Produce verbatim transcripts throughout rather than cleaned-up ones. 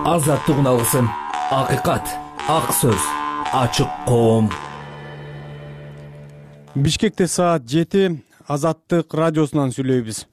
Азаттык алгысын, акыйкат, ак сөз, ачык коом. Бишкекте саат жети, Азаттык радиосунан сүйлөйбүз.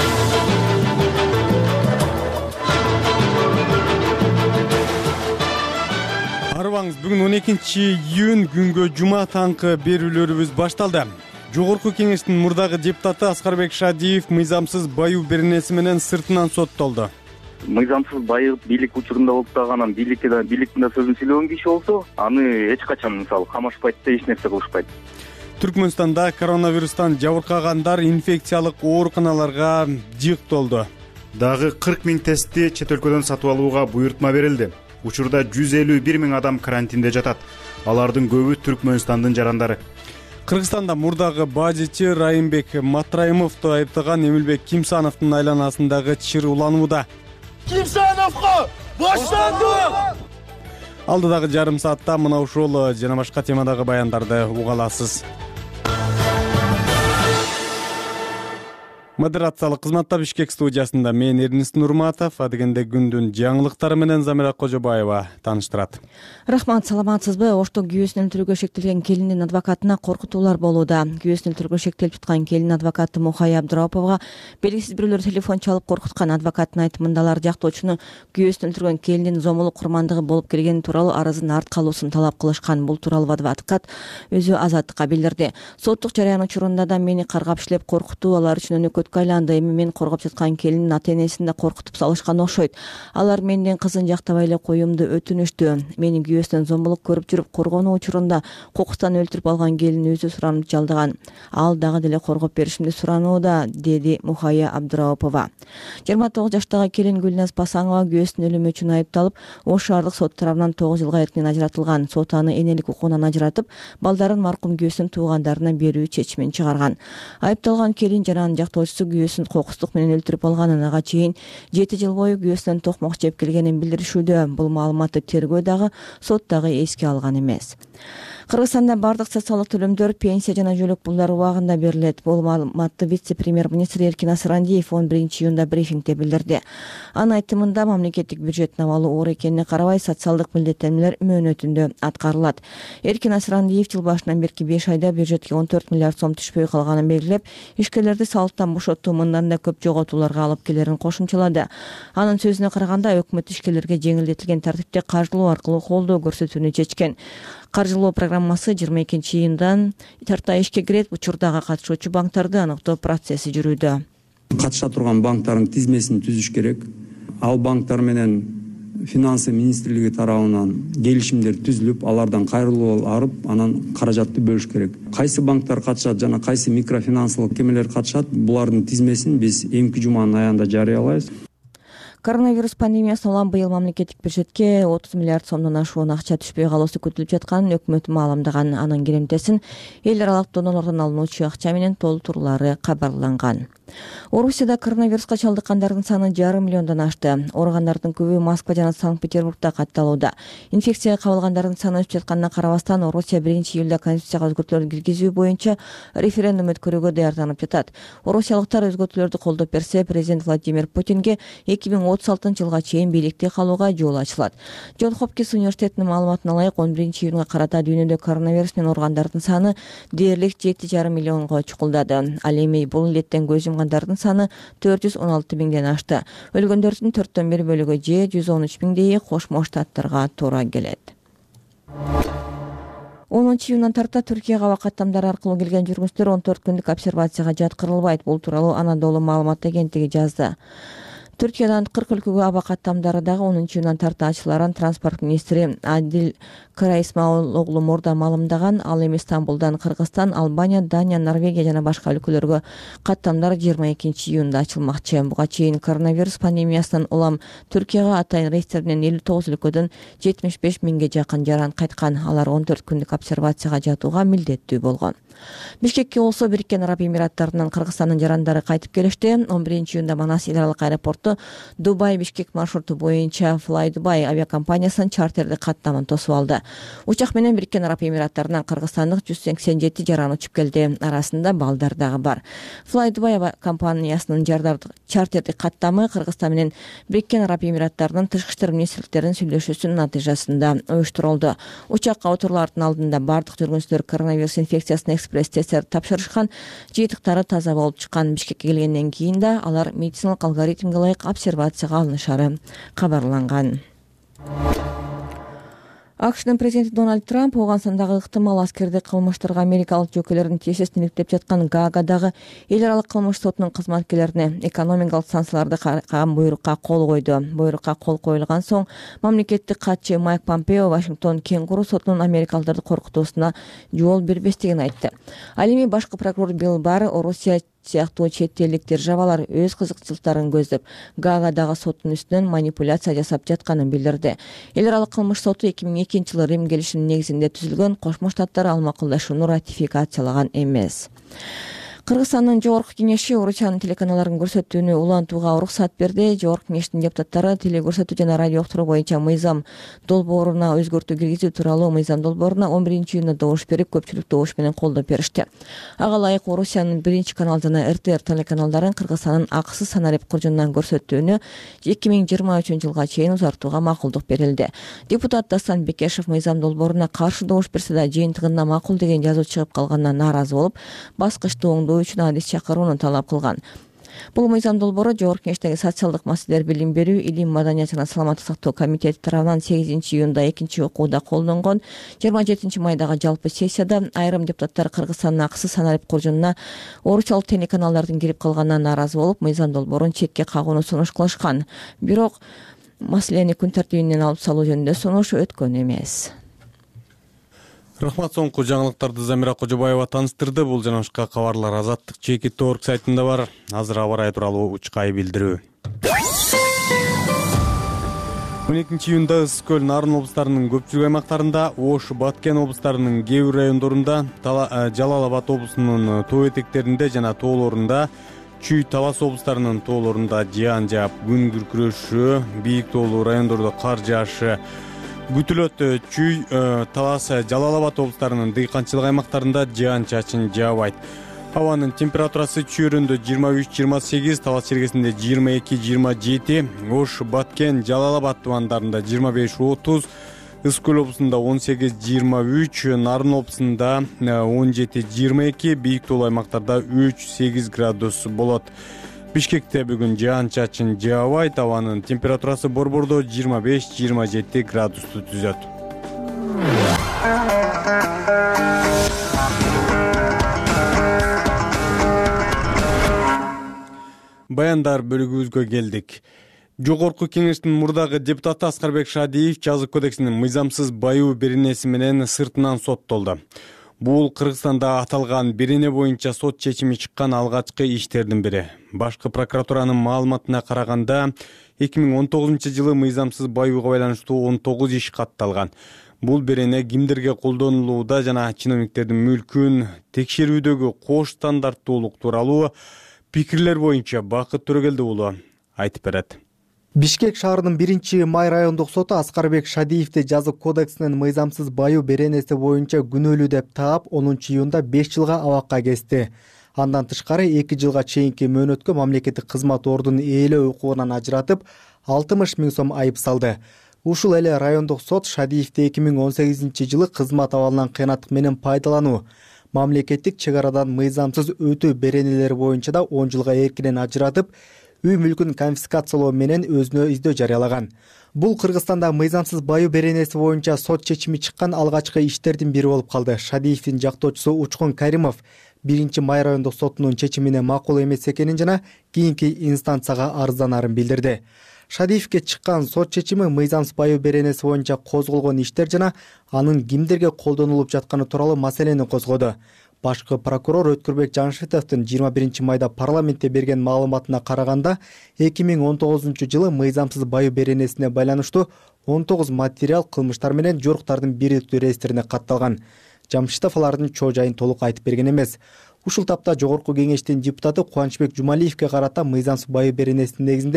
Арыбаңыз, бүгүн он экинчи июнь күнгө жума таңкы берүүлөрүбүз башталды. Жогорку кеңештин мурдагы депутаты Аскарбек Шадиев мыйзамсыз баюу беренеси менен сыртынан соттолду. Мыйзамсыз байып бийлик учурунда болуп дагы анан бийликте да бийликтин да сөзүн сүйлөгөн киши болсо, аны эч качан мисалы камашпайт да, эч нерсе кылышпайт. Түркмөнстанда коронавирустан жабыркагандар инфекциялык ооруканаларга жыйктолду. Дагы кырк миң тестти чет өлкөдөн сатып алууга буйртма берилди. Учурда жүз элүү бир миң адам карантинде жатат. Алардын көбү Түркмөнстандын жарандары. Кыргызстанда мурдагы бажычы Райымбек Матраимовду айыптаган Эмилбек Кимсановдун айланасындагы чыр уланууда. Кимсановго баштандык! Алдыдагы жарым саатта мына ушул жана башка темадагы баяндарды уга аласыз. Модерациялык кызматта Бишкек студиясында мен Эрнис Нурматов, адегенде күндүн жаңылыктары менен Замира Кожобаева тааныштырат. Рахмат, саламатсызбы? Ошто күйөөсүн өлтүрүүгө шектелген келиндин адвокатына коркутуулар болууда. Күйөөсүн өлтүрүүгө шектелип жаткан келин адвокаты Мухая Абдыраповго белгисиз бирөөлөр телефон чалып коркуткан. Адвокаттын айтымында алар жактоочуну күйөөсүн өлтүргөн келиндин зомулук курмандыгы болуп келгени тууралуу арызын артка алуусун талап кылышкан. Бул тууралуу адвокат өзү Азаттыкка билдирди. Соттук жарыян учурунда да мени каргап иштеп коркутуу, алар үчүн өнөкөткө айланды. Эми мен коргоп жаткан келиндин ата-энесин да коркутуп салышкан окшойт. Алар менден кызын жактабай эле коюумду өтүнүштү. Мени күйөөсүнөн зомбулук көрүп жүрүп коргонуу учурунда кокустан өлтүрүп алган келин өзү суранып жалдаган. Ал дагы деле коргоп беришимди суранууда, деди Мухая Абдырапова. жыйырма тогуз жаштагы келин Гүлназ Пасаңова күйөөсүнүн өлүмү үчүн айыпталып, Ош шаардык сот тарабынан тогуз жылга эркинен ажыратылган. Сот аны энелик укугунан ажыратып, балдарын маркум күйөөсүнүн туугандарына берүү чечимин чыгарган. Айыпталган келин жана анын жактоочусу күйөөсүн кокустук менен өлтүрүп алганын, ага чейин жети жыл бою күйөөсүнөн токмок жеп келгенин билдиришүүдө. Бул маалыматты тергөө дагы сот дагы эске алган эмес. Кыргызстанда бардык социалдык төлөмдөр, пенсия жана жөлөк пулдар убагында берилет. Бул маалыматты вице-премьер-министр Эркин Асырандиев он биринчи июнда брифингде билдирди. Анын айтымында мамлекеттик бюджеттин абалы оор экенине карабай социалдык милдеттенмелер мөөнөтүндө аткарылат. Эркин Асырандиев жыл башынан берки беш айда бюджетке он төрт миллиард сом түшпөй калганын белгилеп, ишкерлерди салыктан бошотуу мындан да көп жоготууларга алып келерин кошумчалады. Анын сөзүнө караганда, өкмөт ишкерлерге жеңилдетилген тартипте каржылоо аркылуу колдоо көрсөтүүнү чечкен. Каржылоо программасы жыйырма экинчи июндан тарта ишке кирет. Учурдагы катышуучу банктарды аныктоо процесси жүрүүдө. Катыша турган банктардын тизмесин түзүш керек. Ал банктар менен финансы министрлиги тарабынан келишимдер түзүлүп, алардан кайрылуу алып, анан каражатты бөлүш керек. Кайсы банктар катышат жана кайсы микрофинансылык мекемелер катышат, булардын тизмесин биз эмки жуманын аягында жарыялайбыз. Коронавирус пандемиясынан улам быйыл мамлекеттик бюджетке отуз миллиард сомдон ашуун акча түшпөй калуусу күтүлүп жатканын өкмөт маалымдаган. Анын киремтесин эл аралык донорлордон алынуучу акча менен толтурулары кабарланган. Орусияда коронавируска чалдыккандардын саны жарым миллиондон ашты. Ооругандардын көбү Москва жана Санкт-Петербургда катталууда. Инфекцияга кабылгандардын саны өсүп жатканына карабастан, Орусия биринчи июлда конституцияга өзгөртүүлөр киргизүү боюнча референдум өткөрүүгө даярданып жатат. Орусиялыктар өзгөртүүлөрдү колдоп берсе, президент Владимир Путинге эки миң отуз алтынчы жылга чейин бийликте калууга жол ачылат. Джон Хопкинс университетинин маалыматына ылайык, он биринчи июнга карата дүйнөдө коронавирус менен ооругандардын саны дээрлик жети жарым миллионго чукулдады. Ал эми бул илеттен көз жумгандардын саны төрт жүз он алты миңден ашты. Өлгөндөрдүн төрттөн бир бөлүгү же жүз он үч миңдейи Кошмо Штаттарга туура келет. онунчу июндан тарта Түркияга аба каттамдары аркылуу келген жүргүнчүлөр он төрт күндүк обсервацияга жаткырылбайт. Бул тууралуу Анадолу маалымат агенттиги жазды. Түркиядан кырк өлкөгө аба каттамдары дагы онунчу июндан тарта ачыларын транспорт министри Адил Караисмаилоглу мурда маалымдаган. Ал эми Стамбулдан Кыргызстан, Албания, Дания, Норвегия жана башка өлкөлөргө каттамдар жыйырма экинчи июнда ачылмакчы. Буга чейин коронавирус пандемиясынан улам Түркияга атайын рейстер менен элүү тогуз өлкөдөн жетимиш беш миңге жакын жаран кайткан. Алар он төрт күндүк обсервацияга жатууга милдеттүү болгон. Бишкекке болсо Бириккен Араб Эмираттарынан Кыргызстандын жарандары кайтып келишти. он биринчи июнда Манас эл аралык аэропортто соту Дубай Бишкек маршруту боюнча Fly Dubai авиакомпаниясынын чартердик каттамын тосуп алды. Учак менен Бириккен Араб Эмираттарынан кыргызстандык жүз сексен жети жаран учуп келди. Арасында балдар дагы бар. Fly Dubai авиакомпаниясынын чартердик каттамы Кыргызстан менен Бириккен Араб Эмираттарынын тышкы иштер министрликтеринин сүйлөшүүсүнүн натыйжасында уюштурулду. Учакка отуруулардын алдында бардык жүргүнчүлөр коронавирус инфекциясына экспресс тесттер тапшырышкан, жыйынтыктары таза болуп чыккан. Бишкекке келгенден кийин да алар медициналык алгоритмге ылайык обсервацияга алынышары кабарланган. АКШнын президенти Дональд Трамп Ооганстандагы ыктымал аскердик кылмыштарга америкалык жөкөлөрдүн тиешесин иликтеп жаткан Гаагадагы эл аралык кылмыш сотунун кызматкерлерине экономикалык санкцияларды караган буйрукка кол койду. Буйрукка кол коюлган соң мамлекеттик катчы Майк Помпео Вашингтон кенгуру сотунун америкалдарды коркутуусуна жол бербестигин айтты. Ал эми башкы прокурор Билл Барр Орусия сыяктуу чет элдик державалар өз кызыкчылыктарын көздөп Гаагадагы соттун үстүнөн манипуляция жасап жатканын билдирди. Эл аралык кылмыш соту эки миң экинчи жылы Рим келишиминин негизинде түзүлгөн, Кошмо Штаттар ал макулдашууну ратификациялаган эмес. Кыргызстандын Жогорку кеңеши Орусиянын телеканалдарын көрсөтүүнү улантууга уруксат берди. Жогорку кеңештин депутаттары теле көрсөтүү жана радио уктуруу боюнча мыйзам долбооруна өзгөртүү киргизүү тууралуу мыйзам долбооруна он биринчи июнда добуш берип, көпчүлүк добуш менен колдоп беришти. Ага ылайык Орусиянын биринчи канал жана эр тэ эр телеканалдарын Кыргызстандын акысыз санарип куржунунан көрсөтүүнү эки миң жыйырма үчүнчү жылга чейин узартууга макулдук берилди. Депутат Дастан Бекешев мыйзам долбооруна каршы добуш берсе да жыйынтыгында макул деген жазуу чыгып калганына нааразы болуп, баскычты оңдоо үчүн адис чакырууну талап кылган. Бул мыйзам долбоору Жогорку кеңештеги социалдык маселелер, билим берүү, илим, маданият жана саламаттык сактоо комитети тарабынан сегизинчи июнда экинчи окууда колдонгон. жыйырма жетинчи майдагы жалпы сессияда айрым депутаттар Кыргызстандын акысыз санарип куржунуна орусчалык телеканалдардын кирип калганына нааразы болуп, мыйзам долбоорун четке кагууну сунуш кылышкан. Бирок маселени күн тартибинен алып салуу жөнүндө сунуш өткөн эмес. Рахмат, соңку жаңылыктарды Замира Кожобаева таныстырды. Бул жана башка кабарлар Азаттык чекит точка орг сайтында бар. Азыр аба ырайы тууралуу учкай билдирүү. он экинчи июнда Ысык көл, Нарын облустарынын көпчүлүк аймактарында, Ош, Баткен облустарынын кээ бир райондорунда, Жалал Абад облусунун тоо этектеринде жана тоолорунда, Чүй, Талас облустарынын тоолорунда жаан жаап, күн күркүрөшү, бийик тоолуу райондордо кар жаашы күтүлөт. Чүй, Талас, Жалал Абад облустарынын дыйканчылык аймактарында жаан чачын жаабайт. Абанын температурасы Чүйрөндө жыйырма үч жыйырма сегиз, Талас чергесинде жыйырма эки жыйырма жети, Ош, Баткен, Жалал Абад тубандарында жыйырма беш отуз, Ысык көл облусунда он сегиз жыйырма үч, Нарын облусунда он жети жыйырма эки, бийик тоолуу аймактарда үч сегиз градус болот. Бишкекте бүгүн жаан чачын жаабайт. Абанын температурасы Борбордо жыйырма беш жыйырма жети градусту түзөт. Баяндар бөлүгүбүзгө келдик. Жогорку кеңештин мурдагы депутаты Аскарбек Шадиев жазык кодексинин мыйзамсыз байуу беренеси менен сыртынан соттолду. Бул Кыргызстанда аталган берене боюнча сот чечими чыккан алгачкы иштердин бири. Башкы прокуратуранын маалыматына караганда, эки миң он тогузунчу жылы мыйзамсыз баюуга байланыштуу он тогуз иш катталган. Бул берене кимдерге колдонулууда жана чиновниктердин мүлкүн текшерүүдөгү кош стандарттуулук тууралуу пикирлер боюнча Бакыт Төрөгелди уулу айтып берет. Бишкек шаарынын биринчи май райондук соту Аскарбек Шадиевди жазык кодексинин мыйзамсыз байуу беренеси боюнча күнөөлүү деп таап, онунчу июнда беш жылга абакка кести. Андан тышкары эки жылга чейинки мөөнөткө мамлекеттик кызмат ордунун ээлөө укугунан ажыратып, алтымыш миң сом айып салды. Ушул эле райондук сот Шадиевди эки миң он сегизинчи жылы кызмат абалынан кыянаттык менен пайдалануу, мамлекеттик чек арадан мыйзамсыз өтүү беренелери боюнча да он жылга эркинен ажыратып, үй мүлкүн конфискациялоо менен өзүнө издөө жарыялаган. Бул Кыргызстанда мыйзамсыз байуу беренеси боюнча сот чечими чыккан алгачкы иштердин бири болуп калды. Шадиевдин жактоочусу Учкун Каримов биринчи май райондук сотунун чечимине макул эмес экенин жана кийинки инстанцияга арызданарын билдирди. Шадиевге чыккан сот чечими мыйзамсыз байуу беренеси боюнча козголгон иштер жана анын кимдерге колдонулуп жатканы тууралуу маселени козгоду. Башкы прокурор Өткүрбек Жаңшитовдун жыйырма биринчи майда парламентте берген маалыматына караганда, эки миң он тогузунчу жылы мыйзамсыз байуу беренесине байланыштуу он тогуз материал кылмыштар менен жоруктардын бирдиктүү реестрине катталган. Жамшитов алардын чоо жайын толук айтып берген эмес. Ушул тапта Жогорку кеңештин депутаты Кубанычбек Жумалиевге карата мыйзамсыз байуу беренесинин негизинде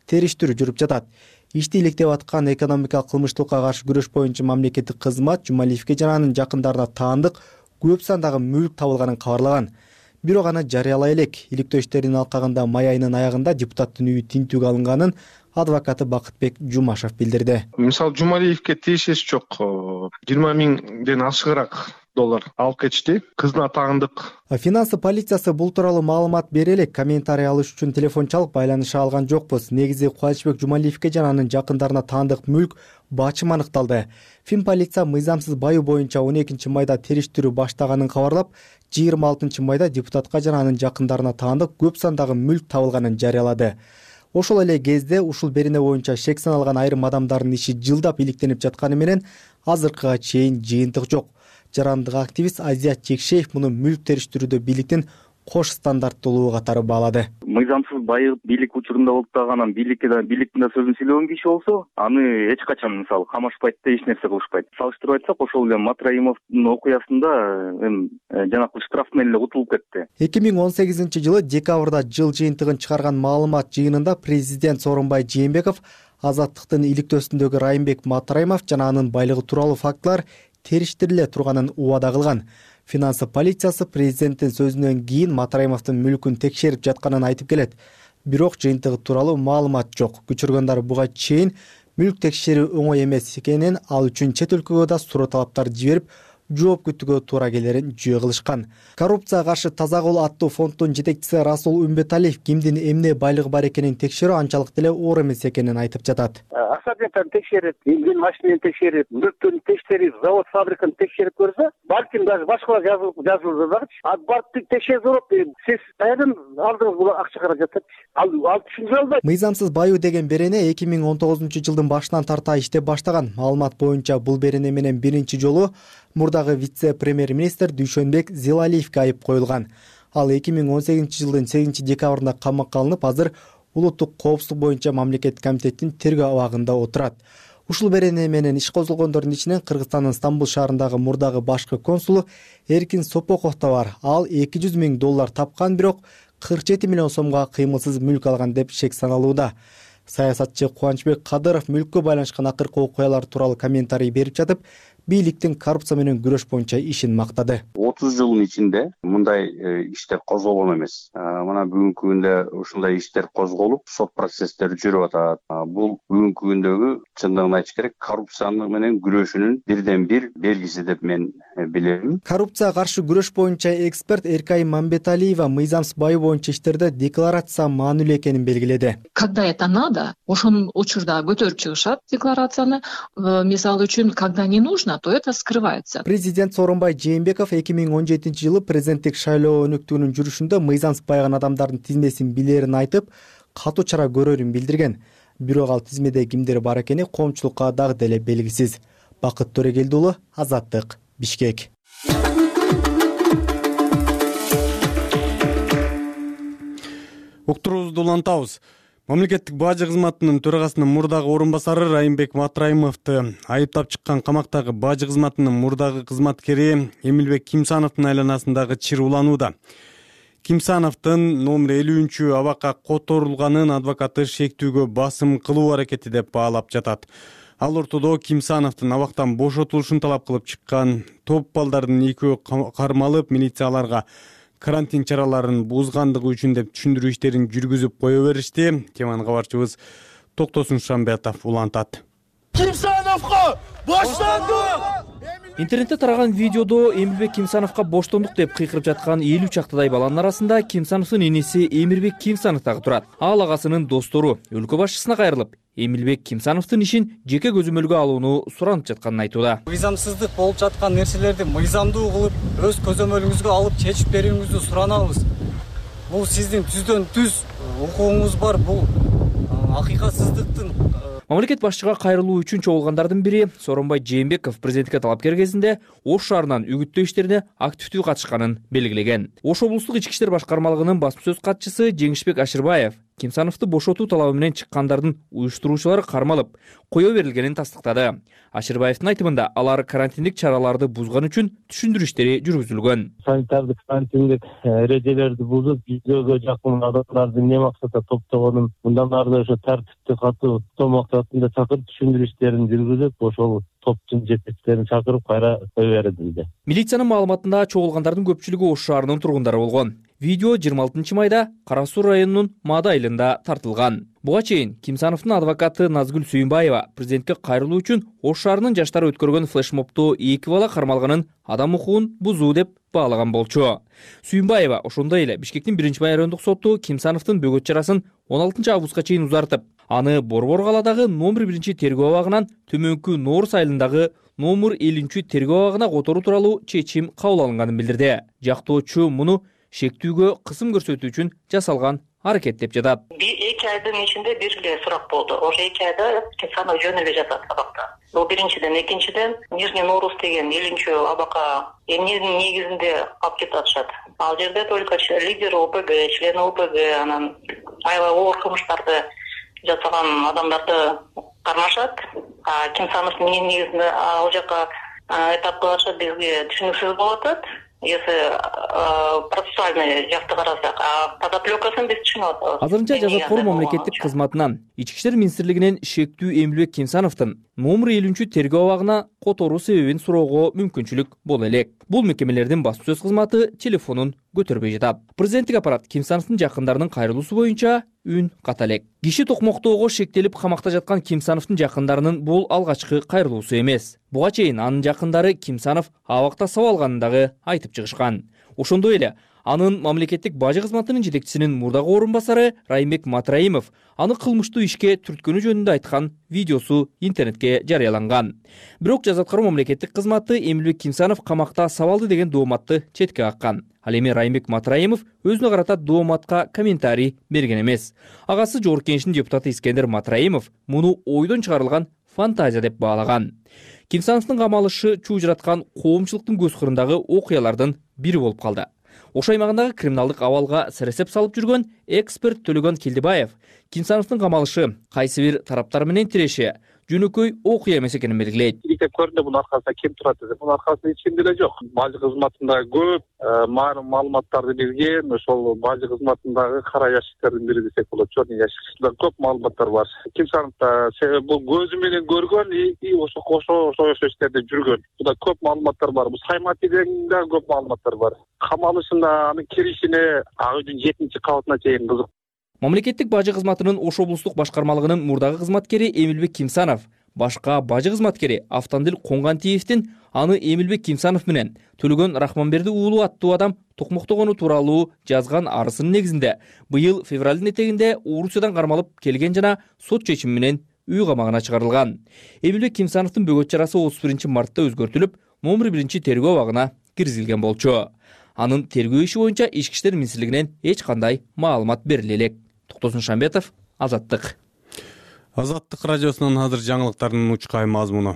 териштирүү жүрүп жатат. Ишти иликтеп аткан экономикалык кылмыштуулукка каршы күрөш боюнча мамлекеттик кызмат Жумалиевге жана анын жакындарына таандык көп сандагы мүлк табылганын кабарлаган. Бирок аны жарыялай элек. Иликтөө иштеринин алкагында май айынын аягында депутаттын үйү тинтүүгө алынганын адвокаты Бакытбек Жумашев билдирди. Мисалы Жумалиевге тиешеси жок. жыйырма миңден ашыгыраак доллар алып кетишти. Кыздын таандык. Финансы полициясы бул тууралуу маалымат бере элек. Комментарий алыш үчүн телефон чалып байланыша алган жокпуз. Негизи Кубанычбек Жумалиевге жана анын жакындарына таандык мүлк бачым аныкталды. Фин полиция мыйзамсыз баюу боюнча он экинчи майда териштирүү баштаганын кабарлап, жыйырма алтынчы майда депутатка жана анын жакындарына таандык көп сандагы мүлк табылганын жарыялады. Ошол эле кезде ушул берене боюнча шек саналган айрым адамдардын иши жылдап иликтенип жатканы менен азыркыга чейин жыйынтык жок. Жарандык активист Азият Чекшеев муну мүлк териштирүүдө бийликтин кош стандарттуулугу катары баалады. Мыйзамсыз байыгып бийлик учурунда болуп калганан бийликке да бийликтин да сөзүн сүйлөгөн киши болсо, аны эч качан мисалы камашпайт да, эч нерсе кылышпайт. Салыштырып айтсак, ошол эле Матраимовдун окуясында эми жанакы штраф менен эле утулуп кетти. эки миң он сегизинчи жылы декабрда жыл жыйынтыгын чыгарган маалымат жыйынында президент Сооронбай Жээнбеков Азаттыктын иликтөөсүндөгү Райымбек Матраимов жана анын байлыгы тууралуу фактылар териштириле турганын убада кылган. Финансы полициясы президенттин сөзүнөн кийин Матраимовдун мүлкүн текшерип жатканын айтып келет. Бирок жыйынтыгы тууралуу маалымат жок. Күчүргөндөр буга чейин мүлк текшерүү оңой эмес экенин, ал үчүн чет өлкөгө да суроо талаптар жиберип, жооп күтүүгө туура келерин жүйө кылышкан. Коррупцияга каршы таза кол аттуу фонддун жетекчиси Расул Үмбеталиев кимдин эмне байлыгы бар экенин текшерүү анчалык деле оор эмес экенин айтып жатат. Аксапенттерди текшерип, инжин машинени текшерип, мүлктөрүн текшерип, завод фабриканы текшерип көрсө, балким даже башкалар жазылып жазылып дагычы. А барып текшерип туруп, сиз кайдан алдыңыз бул акча каражатты? Ал ал түшүнө албайт. Мыйзамсыз баюу деген берене эки миң он тогузунчу жылдын башынан тарта иштеп баштаган. Маалымат боюнча бул берене менен биринчи жолу мурдагы вице-премьер-министр Дүйшөнбек Зилалиевге айып коюлган. Ал эки миң он сегизинчи жылдын сегизинчи декабрында камакка алынып, азыр улуттук коопсуздук боюнча мамлекеттик комитеттин тергөө абагында отурат. Ушул берене менен иш козголгондордун ичинен Кыргызстандын Стамбул шаарындагы мурдагы башкы консулу Эркин Сопоков да бар. Ал эки жүз миң доллар тапкан, бирок кырк жети миллион сомго кыймылсыз мүлк алган деп шек саналууда. Саясатчы Кубанычбек Кадыров мүлккө байланышкан акыркы окуялар тууралуу комментарий берип жатып, бийликтин коррупция менен күрөш боюнча ишин мактады. отуз жылдын ичинде мындай иштер козголгон эмес. Мына бүгүнкү күндө ушундай иштер козголуп, сот процесстери жүрүп атат. Бул бүгүнкү күндөгү чындыгын айтыш керек, коррупция менен күрөшүүнүн бирден бир белгиси деп мен билем. Коррупцияга каршы күрөш боюнча эксперт Эркай Мамбеталиева мыйзамсыз баюу боюнча иштерде декларация маанилүү экенин белгиледи. Когда это надо, ошон учурда көтөрүп чыгышат декларацияны. Мисалы үчүн, когда не нужно, то это скрывается. Президент Сооронбай Жээнбеков эки миң он жетинчи жылы президенттик шайлоо өнүктүүнүн жүрүшүндө мыйзамсыз байган адамдардын тизмесин билерин айтып, катуу чара көрөрүн билдирген. Бирок ал тизмеде кимдер бар экени коомчулукка дагы деле белгисиз. Бакыт Төрегелди уулу, Азаттык, Бишкек. Уктуруубузду улантабыз. Мамлекеттик бажы кызматынын төрагасынын мурдагы орун басары Райымбек Матраимовду айыптап чыккан камактагы бажы кызматынын мурдагы кызматкери Эмилбек Кимсановдун айланасындагы чыр уланууда. Кимсановдун номер элүүнчү абакка которулганын адвокаты шектүүгө басым кылуу аракети деп баалап жатат. Ал ортодо Кимсановдун абактан бошотулушун талап кылып чыккан топ балдардын экөө кармалып, милицияларга карантин чараларын бузгандыгы үчүн деп түшүндүрүү иштерин жүргүзүп кое беришти. Теманы кабарчыбыз Токтосун Шамбетов улантат. Кимсановго боштондук! Интернетте тараган видеодо Эмилбек Кимсановго боштондук деп кыйкырып жаткан элүү чактыдай баланын арасында Кимсановдун энеси Эмирбек Кимсанов дагы турат. Ал агасынын достору өлкө башчысына кайрылып, Эмилбек Кимсановдун ишин жеке көзөмөлгө алууну суранып жатканын айтууда. Мыйзамсыздык болуп жаткан нерселерди мыйзамдуу кылып, өз көзөмөлүңүзгө алып чечип берүүңүздү суранабыз. Бул сиздин түздөн түз укугуңуз бар, бул акыйкатсыздыктын. Мамлекет башчыга кайрылуу үчүн чогулгандардын бири Сооронбай Жээнбеков президентке талапкер кезинде Ош шаарынан үгүттөө иштерине активдүү катышканын белгилеген. Ош облустук ички иштер башкармалыгынын басма сөз катчысы Жеңишбек Ашырбаев Кимсановду бошотуу талабы менен чыккандардын уюштуруучулары кармалып, кое берилгенин тастыктады. Аширбаевдин айтымында алар карантиндик чараларды бузган үчүн түшүндүрүү иштери жүргүзүлгөн. Санитардык карантиндик эрежелерди бузуп, жүзгө жакын адамдарды эмне максатта топтогонун, мындан ары да ошо тартипти катуу топтоо максатында чакырып түшүндүрүү иштерин жүргүзүп, ошол топтун жетекчилерин чакырып кайра кое берилди. Милициянын маалыматында чогулгандардын көпчүлүгү Ош шаарынын тургундары болгон. Видео жыйырма алтынчы майда Кара Суу районунун Маада айылында тартылган. Буга чейин Кимсановдун адвокаты Назгүл Сүйүнбаева президентке кайрылуу үчүн Ош шаарынын жаштары өткөргөн флешмобдо эки бала кармалганын адам укугун бузуу деп баалаган болчу. Сүйүнбаева ошондой эле Бишкектин биринчи райондук соту Кимсановдун бөгөт чарасын он алтынчы августка чейин узартып, аны Борбор калаадагы номер биринчи тергөө абагынан төмөнкү Нооруз айылындагы номер элүүнчү тергөө абагына которуу тууралуу чечим кабыл алынганын билдирди. Жактоочу муну шектүүгө кысым көрсөтүү үчүн жасалган аракет деп жатат. эки айдын ичинде бир эле сурак болду. Ошо эки айда Кимсанов жөн эле жатат абакта. Бул биринчиден, экинчиден Нижний Нооруз деген элүүнчү абакка эмненин негизинде алып кетип атышат. Ал жерде только лидер ОПГ, член ОПГ, анан аябай оор кылмыштарды жасаган адамдарды кармашат. А Кимсанов эмненин негизинде ал жака этап кылышат, бизге түшүнүксүз болуп атат. Если процессуальный жакты карасак, а подоплекасын биз түшүнүп атабыз. Азырынча Жазаткор мамлекеттик кызматынан Ички иштер министрлигинен шектүү Эмилбек Кимсановдун номер элүүнчү тергөө абагына которуу себебин суроого мүмкүнчүлүк боло элек. Бул мекемелердин басма сөз кызматы телефонун көтөрбөй жатат. Президенттик аппарат Кимсановдун жакындарынын кайрылуусу боюнча үн ката элек. Киши токмоктоого шектелип камакта жаткан Кимсановдун жакындарынын бул алгачкы кайрылуусу эмес. Буга чейин анын жакындары Кимсанов абакта сабап алганын дагы айтып чыгышкан. Ошондой эле анын мамлекеттик бажы кызматынын жетекчисинин мурдагы орун басары Раймбек Матраимов аны кылмыштуу ишке түрткөнү жөнүндө айткан видеосу интернетке жарыяланган. Бирок Жазаткор мамлекеттик кызматы Эмилбек Кимсанов камакта сабалды деген дооматты четке каккан. Ал эми Раймбек Матраимов өзүнө карата дооматка комментарий берген эмес. Агасы Жогорку Кеңештин депутаты Искендер Матраимов муну ойдон чыгарылган фантазия деп баалаган. Кимсановдун камалышы чуу жараткан коомчулуктун көз кырындагы окуялардын бири болуп калды. Ош аймагындагы криминалдык абалга сересеп салып жүргөн эксперт Төлөгөн Келдибаев Кимсановдун камалышы кайсы бир тараптар менен тиреши жөнөкөй окуя эмес экенин белгилейт. Иктеп көрдү, бунун аркасында ким турат десе, бунун аркасында эч ким деле жок. Бажы кызматында көп маалыматтарды берген, ошол бажы кызматындагы кара ящиктердин бири десек болот. Чорный ящикчилер көп маалыматтар бар. Кимсановда себеби бул көзү менен көргөн и ошо ошо ошо иштерде жүргөн. Буда көп маалыматтар бар. Бул Сайматиден да көп маалыматтар бар. Камалышында анын киришине үйдүн жетинчи кабатына чейин кызык. Мамлекеттик бажы кызматынын Ош облустук башкармалыгынын мурдагы кызматкери Эмилбек Кимсанов башка бажы кызматкери Автандил Коңгантиевдин аны Эмилбек Кимсанов менен Төлөгөн Рахманберди уулу аттуу адам токмоктогону тууралуу жазган арысынын негизинде быйыл февралдын этегинде Орусиядан кармалып келген жана сот чечими менен үй камагына чыгарылган. Эмилбек Кимсановдун бөгөт чарасы отуз биринчи мартта өзгөртүлүп, номер биринчи тергөө абагына киргизилген болчу. Анын тергөө иши боюнча Ички иштер министрлигинен эч кандай маалымат бериле элек. Токтосун Шамбетов, Азаттык. Азаттык радиосунун азыр жаңылыктардын учкай мазмуну.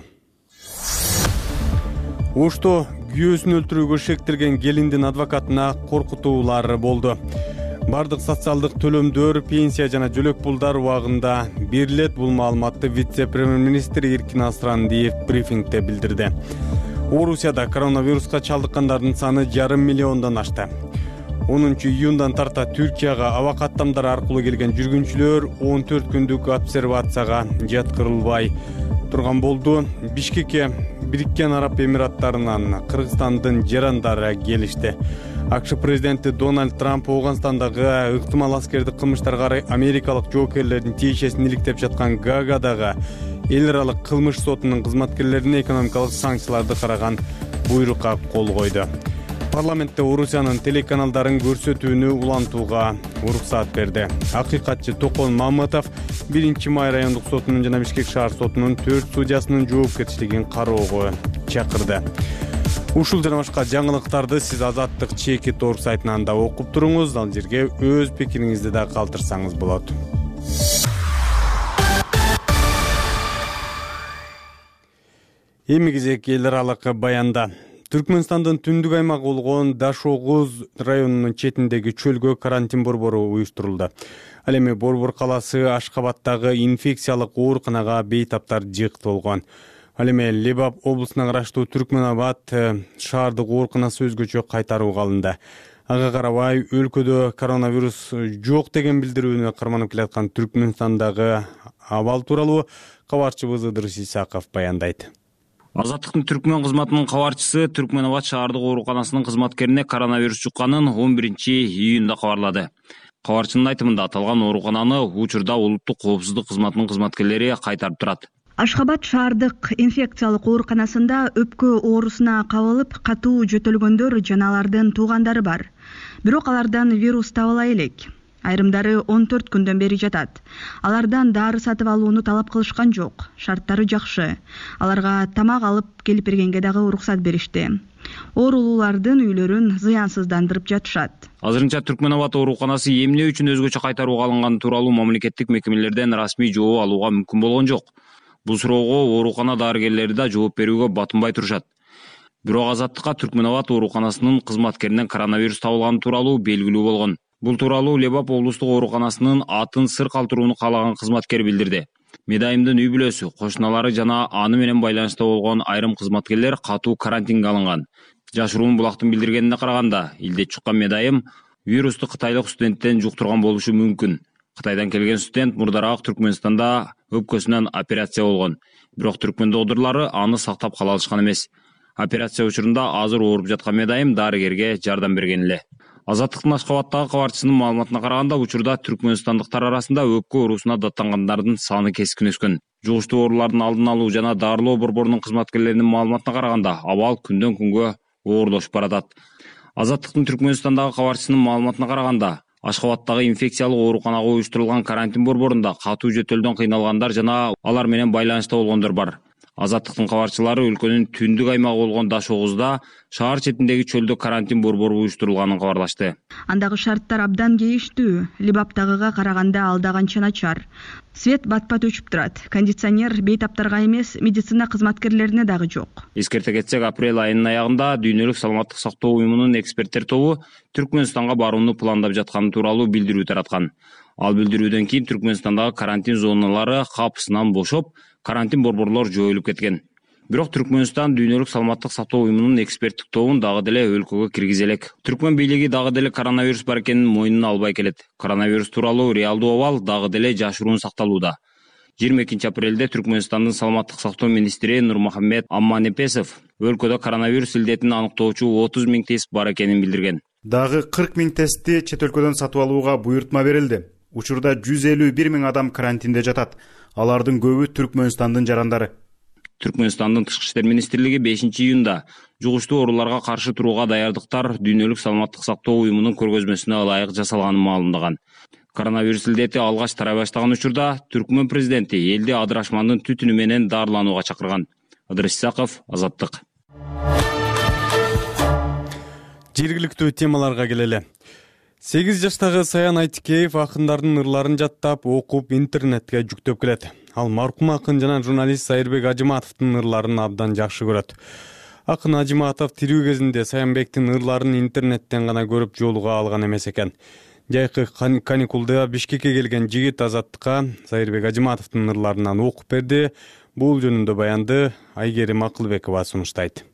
Ошто күйөөсүн өлтүрүүгө шектелген келиндин адвокатына коркутуулар болду. Бардык социалдык төлөмдөр, пенсия жана жөлөк пулдар убагында берилет. Бул маалыматты вице-премьер-министр Эркин Асрандиев брифингде билдирди. Орусияда коронавируска чалдыккандардын саны жарым миллиондон ашты. онунчу июндан тарта Түркияга аба каттамдар аркылуу келген жүргүнчүлөр он төрт күндүк обсервацияга жаткырылбай турган болду. Бишкекке Бириккен Араб Эмираттарынан Кыргызстандын жарандары келишти. АКШ президенти Дональд Трамп Ооганстандагы ыктымал аскердик кылмыштарга америкалык жоокерлердин тиешесин иликтеп жаткан Гаагадагы эл аралык кылмыш сотунун кызматкерлерине экономикалык санкцияларды караган буйрукка кол койду. Парламентте Орусиянын телеканалдарын көрсөтүүнү улантууга уруксаат берди. Акыйкатчы Токон Мамытов биринчи май райондук сотунун жана Бишкек шаар сотунун төрт судьясынын жоопкерчилигин кароого чакырды. Ушул жана башка жаңылыктарды сиз Азаттык чеки тор сайтынан да окуп туруңуз. Ал жерге өз пикириңизди да калтырсаңыз болот. Эми кезек эл аралык баянда. Түркмөнстандын түндүк аймагы болгон Дашогуз районунун четиндеги чөлгө карантин борбору уюштурулду. Ал эми Борбор калаасы Ашкабадтагы инфекциялык ооруканага бейтаптар жыктолгон. Ал эми Лебап облусуна караштуу Түркмөнабад шаардык ооруканасы өзгөчө кайтарууга алынды. Ага карабай өлкөдө коронавирус жок деген билдирүүнү карманып келаткан Түркмөнстандагы абал тууралуу кабарчыбыз Ыдырыс Исаков баяндайт. Азаттыктын Түркмөн кызматынын кабарчысы Түркмөнабад шаардык ооруканасынын кызматкерине коронавирус жукканын он биринчи июнда кабарлады. Кабарчынын айтымында аталган оорукананы учурда улуттук коопсуздук кызматынын кызматкерлери кайтарып турат. Ашкабад шаардык инфекциялык ооруканасында өпкө оорусуна кабылып катуу жөтөлгөндөр жана алардын туугандары бар. Бирок алардан вирус табыла элек. Айрымдары он төрт күндөн бери жатат. Алардан дары сатып алууну талап кылышкан жок. Шарттары жакшы. Аларга тамак алып келип бергенге дагы уруксат беришти. Оорулуулардын үйлөрүн зыянсыздандырып жатышат. Азырынча Түркмөнабад ооруканасы эмне үчүн өзгөчө кайтарууга алынганы тууралуу мамлекеттик мекемелерден расмий жооп алууга мүмкүн болгон жок. Бул суроого оорукана дарыгерлери да жооп берүүгө батынбай турушат. Бирок Азаттыкка Түркмөнабад ооруканасынын кызматкеринен коронавирус табылганы тууралуу белгилүү болгон. Бул тууралуу Лебап облустук ооруканасынын атын сыр калтырууну каалаган кызматкер билдирди. Медайымдын үй бүлөсү, кошуналары жана аны менен байланышта болгон айрым кызматкерлер катуу карантинге алынган. Жашыруун булактын билдиргенине караганда, илдет чуккан Медайым вирусту кытайлык студенттен жуктурган болушу мүмкүн. Кытайдан келген студент мурдараак Түркмөнстанда өпкөсүнөн операция болгон. Бирок Түркмөн докторлору аны сактап кала алышкан эмес. Операция учурунда азыр ооруп жаткан Медайым дарыгерге жардам берген эле. Азаттыктын Ашкабадтагы кабарчысынын маалыматына караганда, учурда түркмөнстандыктар арасында өпкө оорусуна даттангандардын саны кескин өскөн. Жугуштуу оорулардын алдын алуу жана дарылоо борборунун кызматкерлеринин маалыматына караганда, абал күндөн күнгө оорлошуп баратат. Азаттыктын Түркмөнстандагы кабарчысынын маалыматына караганда, Ашкабадтагы инфекциялык ооруканага уюштурулган карантин борборунда катуу жөтөлдөн кыйналгандар жана алар менен байланышта болгондор бар. Азаттыктын кабарчылары өлкөнүн түндүк аймагы болгон Дашогузда шаар четиндеги чөлдө карантин борбору уюштурулганын кабарлашты. Андагы шарттар абдан кейиштүү. Лебаптагыга караганда ал да канча начар. Свет бат-бат өчүп турат. Кондиционер бейтаптарга эмес, медицина кызматкерлерине дагы жок. Эскерте кетсек, апрель айынын аягында Дүйнөлүк саламаттык сактоо уюмунун эксперттер тобу Түркмөнстанга барууну пландап жатканы тууралуу билдирүү тараткан. Ал билдирүүдөн кийин Түркмөнстандагы карантин зоналары капысынан бошоп, карантин борборлор жоюлуп кеткен. Бирок Түркмөнстан Дүйнөлүк саламаттык сактоо уюмунун эксперттик тобун дагы деле өлкөгө киргизе элек. Түркмөн бийлиги дагы деле коронавирус бар экенин мойнуна албай келет. Коронавирус тууралуу реалдуу абал дагы деле жашыруун сакталууда. жыйырма экинчи апрелде Түркмөнстандын саламаттык сактоо министри Нурмухаммед Амманепесов өлкөдө коронавирус илдетин аныктоочу отуз миң тест бар экенин билдирген. Дагы кырк миң тестти чет өлкөдөн сатып алууга буйртма берилди. Учурда жүз элүү бир миң адам карантинде жатат. Алардын көбү Түркмөнстандын жарандары. Түркмөнстандын тышкы иштер министрлиги бешинчи июнда жугуштуу ооруларга каршы турууга даярдыктар Дүйнөлүк саламаттык сактоо уюмунун көргөзмөсүнө ылайык жасалганын маалымдаган. Коронавирус илдети алгач тарай баштаган учурда Түркмөн президенти элди адырашмандын түтүнү менен дарыланууга чакырган. Ыдырыс Исаков, Азаттык. Жергиликтүү темаларга келели. сегиз жаштагы Саян Айтикеев акындардын ырларын жаттап, окуп, интернетке жүктөп келет. Ал маркум акын жана журналист Сайырбек Ажыматовдун ырларын абдан жакшы көрөт. Акын Ажыматов тирүү кезинде Саянбектин ырларын интернеттен гана көрүп жолуга алган эмес экен. Жайкы каникулда Бишкекке келген жигит Азаттыкка Сайырбек Ажыматовдун ырларынан окуп берди. Бул жөнүндө баянды Айгерим Акылбекова сунуштайт.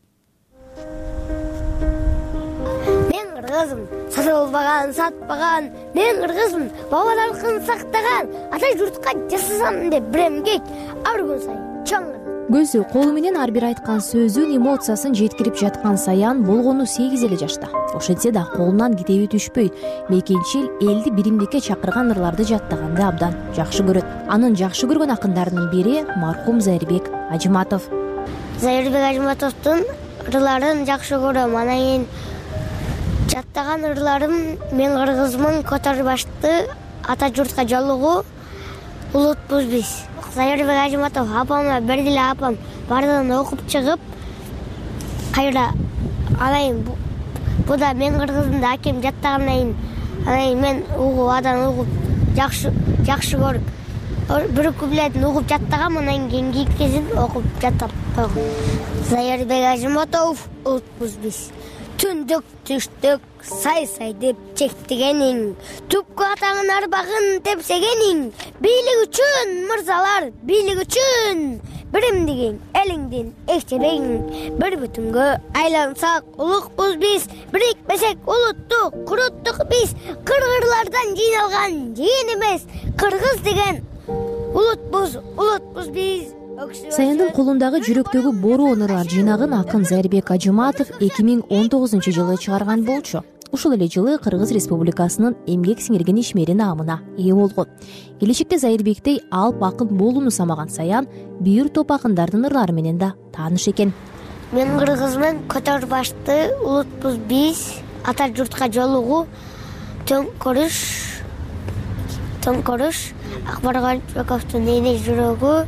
Кыргызым, сатылбаган, сатпаган, мен кыргызмын, бабаларкын сактаган, ата журтка жасасам деп биремгек, ар күн сайын чоң. Көзү колу менен ар бир айткан сөзүн, эмоциясын жеткирип жаткан Саян болгону сегиз эле жашта. Ошентсе да колунан китеби түшпөйт. Мекенчил элди биримдикке чакырган ырларды жаттаганды абдан жакшы көрөт. Анын жакшы көргөн акындарынын бири маркум Зайырбек Ажыматов. Зайырбек Ажыматовдун ырларын жакшы көрөм. Анан кийин жаттаган ырларым мен кыргызмын, котор башты, ата журтка жолугу, улутпуз биз. Зайырбек Ажыматов апама берди эле апам бардыгын окуп чыгып, кайра анан бу да мен кыргызмын да акем жаттагандан кийин анан мен угуп адан угуп жакшы жакшы көрүп бир куплетін окуп жаттагам, анан кийин кийинкисин окуп жаттап койгом. Зайырбек Ажымотов, улутпуз биз. Түндүк түштүк сай-сай деп чектигениң, түпкү атаңын арбагын тепсегениң, бийлик үчүн мырзалар, бийлик үчүн биримдигиң, элиңдин эчебегиң, бир бүтүнгө айлансак улукпуз биз, бирикпесек улуттук, куруттук биз, кыргырлардан жыйналган жыйын эмес, кыргыз деген улутпуз, улутпуз биз. Саяндын колундагы жүрөктөгү борон ырлар жыйнагын акын Зайырбек Ажыматов эки миң он тогузунчу жылы чыгарган болчу. Ушул эле жылы Кыргыз Республикасынын эмгек сиңирген ишмери наамына ээ болгон. Келечекте Зайырбектей алып акын болууну самаган Саян бир топ акындардын ырлары менен да тааныш экен. Мен кыргызмын, көтөр башты, улутпуз биз, ата журтка жолугу, төңкөрүш, төңкөрүш, Акбарган Жаковдун эне жүрөгү,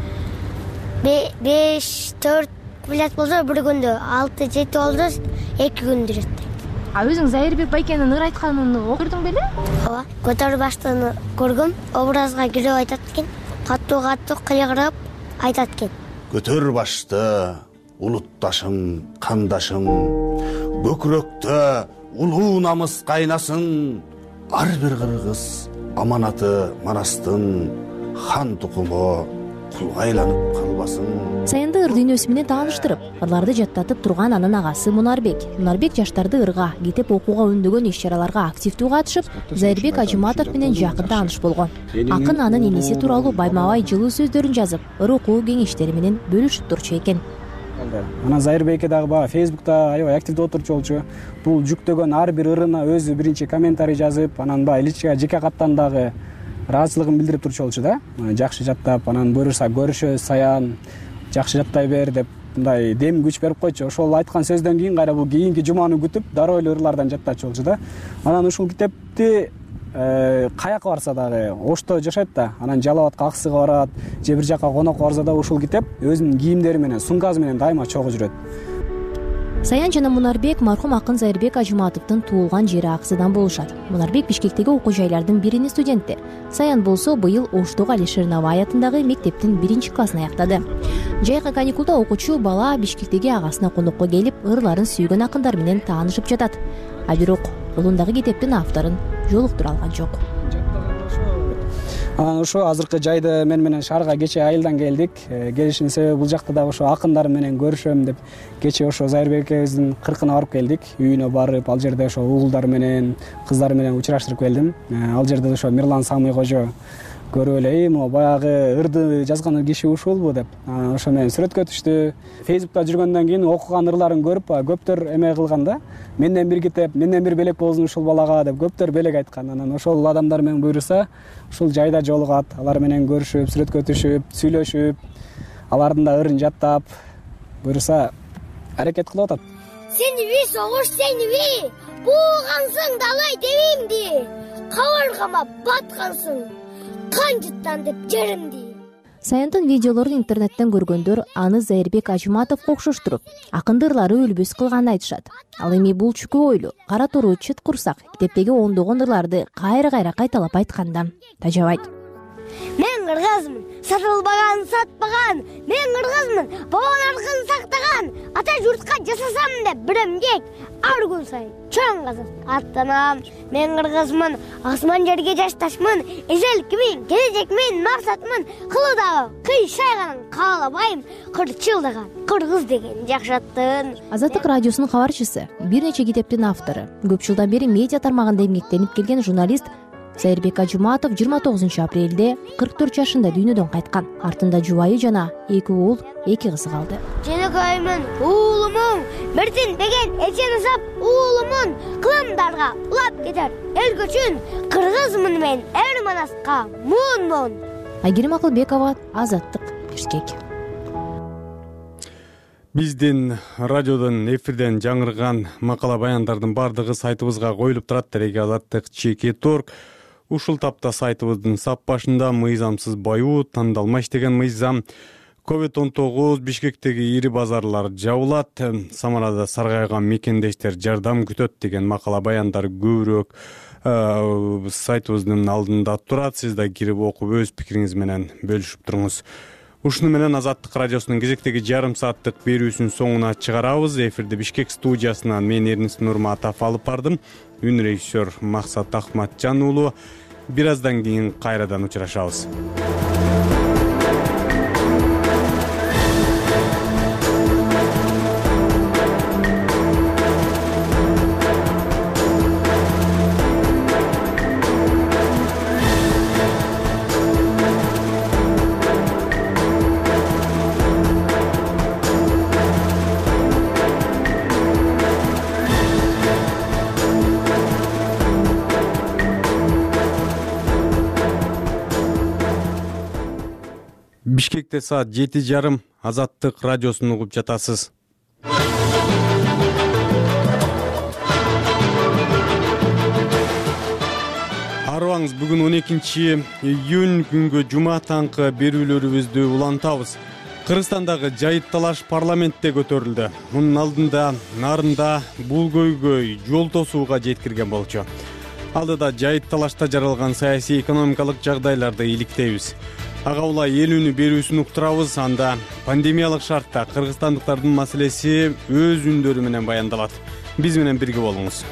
беш төрт куплет болсо бир күндө, алты жети болсо эки күндө жүрөт. А өзүң Зайырбек байкенин ыр айтканын көрдүң беле? Ооба, көтөр баштыны көргөм, образга кирип айтат экен, каттуу-каттуу кыйгырып айтат экен. Көтөр башты, улутташың, кандашың, бөкүрөктө улуу намыс кайнасын, ар бир кыргыз аманаты манастын, хан тукуму кулга айланып калбасын. Саянды ыр дүйнөсү менен тааныштырып, ырларды жаттатып турган анын агасы Мунарбек. Мунарбек жаштарды ырга, китеп окууга үндөгөн иш-чараларга активдүү катышып, Зайырбек Ажыматов менен жакын тааныш болгон. Акын анын энеси тууралуу байма-бай жылуу сөздөрүн жазып, ыр окуу кеңештери менен бөлүшүп турчу экен. Анан Зайырбекке дагы баягы Фейсбукта аябай активдүү отурчу болчу. Бул жүктөгөн ар бир ырына өзү биринчи комментарий жазып, анан баягы личка жеке каттан дагы ыраазычылыгын билдирип турчу болчу да. Жакшы жаттап, анан буюрса көрүшөбүз Саян, жакшы жаттай бер деп мындай дем күч берип койчу. Ошол айткан сөздөн кийин кайра бул кийинки жуманы күтүп, дароо эле ырлардан жаттачу болчу да. Анан ушул китепти каяка барса дагы Ошто жашайт да, анан Жалал Абадка аксыга барат, же бир жака конокко барса да ушул китеп өзүнүн кийимдери менен, сумкасы менен дайыма чогуу жүрөт. Саян жана Мунарбек мархум акын Зайырбек Ажыматовдун туулган жери Аксыдан болушат. Мунарбек Бишкектеги окуу жайлардын биринин студенти. Саян болсо быйыл Оштогу Алишер Навай атындагы мектептин биринчи классын аяктады. Жайкы каникулда окуучу бала Бишкектеги агасына конокко келип, ырларын сүйгөн акындар менен таанышып жатат. А бирок колундагы китептин авторун жолуктура алган жок. Анан ошо азыркы жайды мен менен шаарга кечээ айылдан келдик. Келишиmin себеби бул жакта да ошо акындар менен көрүшөм деп кечээ ошо Зайырбек экебиздин кыркына барып келдик. Үйүнө барып, ал жерде ошо угулдар менен, кыздар менен учураштырып келдим. Ал жерде ошо Мирлан Самый кожо көрүп эле, могу баягы ырды жазган киши ушулбу деп. Ошо менен сүрөткө түштү. Фейсбукта жүргөндөн кийин окуган ырларын көрүп, көптөр эме кылган да. Менден бир китеп, менден бир белек болсун ушул балага деп көптөр белек айткан. Анан ошол адамдар менен буйруса, ушул жайда жолугат, алар менен көрүшүп, сүрөткө түшүп, сүйлөшүп, алардын да ырын жаттап, буйруса аракет кылып атат. Сениби согуш сениби, буугансың далай дебимди, кабыргама баткансың, кан жыттан деп жеримди. Саяндын видеолорун интернеттен көргөндөр аны Зайырбек Ажыматовго окшоштуруп, акынды ырлары өлбөс кылганын айтышат. Ал эми бул чүкө ойлуу, кара тору чыт курсак китептеги ондогон ырларды кайра-кайра кайталап айткандан тажабайт. Мен кыргызмын, сатылбаган, сатпаган, мен кыргызмын, бабалардын сактаган, ата журтка жасасам деп бир эмгек, ар күн сайын чоң казып аттанам. Мен кыргызмын, асман жерге жашташмын, эзеликмин, келечекмин, максатмын, кылыдагы кый шайганын каалабайм, кырчылдаган кыргыз деген жакшаттын. Азаттык радиосунун кабарчысы, бир нече китептин автору, көп жылдан бери медиа тармагында эмгектенип келген журналист Зайырбек Ажыматов жыйырма тогузунчу апрелде кырк төрт жашында дүйнөдөн кайткан. Артында жубайы жана эки уул, эки кызы калды. Женекайымын, уулумун, биртинбеген эчен сап уулумун, кылымдарга улап кетер эл көчүн, кыргызмын мен эр манаска муунмун. Айгерим Акылбекова, Азаттык, Бишкек. Биздин радиодон эфирден жаңырган макала баяндардын бардыгы сайтыбызга коюлуп турат. Тереге Азаттык чекит точка орг. Ушул тапта сайтыбыздын сап башында мыйзамсыз баюу тандалма иштеген мыйзам, ковид он тогуз, Бишкектеги ири базарлар жабылат, Самарада саргайган мекендештер жардам күтөт деген макала баяндар көбүрөөк сайтыбыздын алдында турат. Сиз да кирип окуп өз пикириңиз менен бөлүшүп туруңуз. Ушуну менен Азаттык радиосунун кезектеги жарым сааттык берүүсүнүн соңуна чыгарабыз. Эфирди Бишкек студиясынан мен Эрнис Нурматов алып бардым. Үн режиссер Максат Акматжан уулу. Бир аздан кийин кайрадан учурашабыз. Бишкекте саат жети жарым. Азаттык радиосун угуп жатасыз. Арыбаңыз, бүгүн он экинчи июнь күнгө жума таңкы берүүлөрүбүздү улантабыз. Кыргызстандагы жайыт талаш парламентте көтөрүлдү. Мунун алдында нарында бул көйгөй жол тосууга жеткирген болчу. Алдыда жайыт талашта жаралган саясий экономикалык жагдайларды иликтейбиз. Ага улай элүүнү берүүсүн уктурабыз. Анда пандемиялык шартта кыргызстандыктардын маселеси өз үндөрү менен баяндалат. Биз менен бирге болуңуз.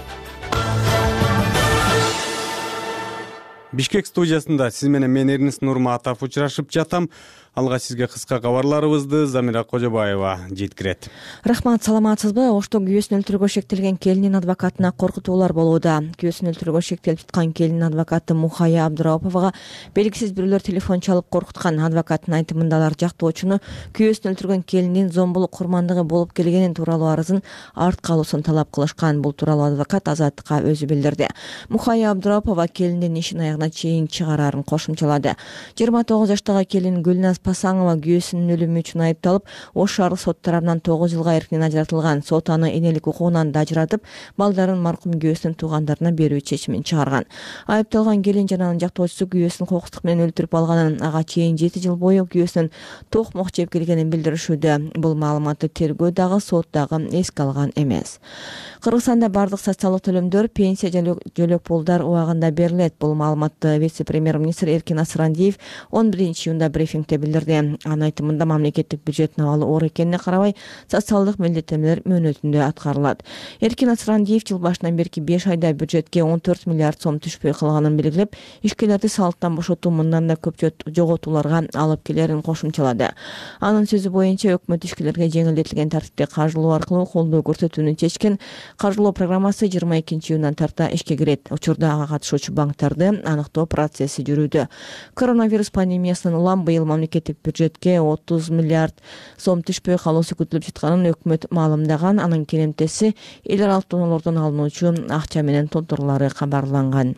Бишкек студиясында сиз менен мен Эрнис Нурматов учурашып жатам. Алга сизге кыска кабарларыбызды Замира Кожобаева жеткирет. Рахмат, саламатсызбы? Ошто күйөөсүн өлтүрүүгө шектелген келинин адвокатына коркутуулар болууда. Күйөөсүн өлтүрүүгө шектелип жаткан келинин адвокаты Мухая Абдыраповага белгисиз бирөөлөр телефон чалып коркуткан. Адвокаттын айтымында алар жактоочуну күйөөсүн өлтүргөн келинин зомбулук курмандыгы болуп келгенин тууралуу арызын артка алуусун талап кылышкан. Бул тууралуу адвокат Азаттыкка өзү билдирди. Мухая Абдырапова келиндин ишин аягына чейин чыгарарын кошумчалады. жыйырма тогуз жаштагы келин Гүлназ Пасаңова күйөөсүнүн өлүмү үчүн айыпталып, Ош шаардык сот тарабынан тогуз жылга эркинен ажыратылган. Сот аны энелик укугунан да ажыратып, балдарын маркум күйөөсүнүн туугандарына берүү чечимин чыгарган. Айыпталган келин жана анын жактоочусу күйөөсүн кокустук менен өлтүрүп алганын, ага чейин жети жыл бою күйөөсүнүн токмок жеп келгенин билдиришүүдө. Бул маалыматты тергөө дагы, сот дагы эске алган эмес. Кыргызстанда бардык социалдык төлөмдөр, пенсия жана жөлөк пулдар убагында берилет. Бул маалыматты вице-премьер-министр Эркин Асырандиев он биринчи июнда брифингде билдирди. Анын айтымында мамлекеттик бюджеттин абалы оор экенине карабай, социалдык милдеттенмелер мөөнөтүндө аткарылат. Эркин Асырандиев жыл башынан берки беш айда бюджетке он төрт миллиард сом түшпөй калганын белгилеп, ишкерлерди салыктан бошотуу мындан да көп жоготууларга алып келерин кошумчалады. Анын сөзү боюнча, өкмөт ишкерлерге жеңилдетилген тартипте каржылоо аркылуу колдоо көрсөтүүнү чечкен. Каржылоо программасы жыйырма экинчи июндан тарта ишке кирет. Учурда ага катышуучу банктарды аныктоо процесси жүрүүдө. Коронавирус пандемиясынан улам быйыл мамлекеттик бюджетке отуз миллиард сом түшпөй калуусу күтүлүп жатканын өкмөт маалымдаган. Анын керемтеси эл аралык донорлордон алынуучу акча менен толтурулары кабарланган.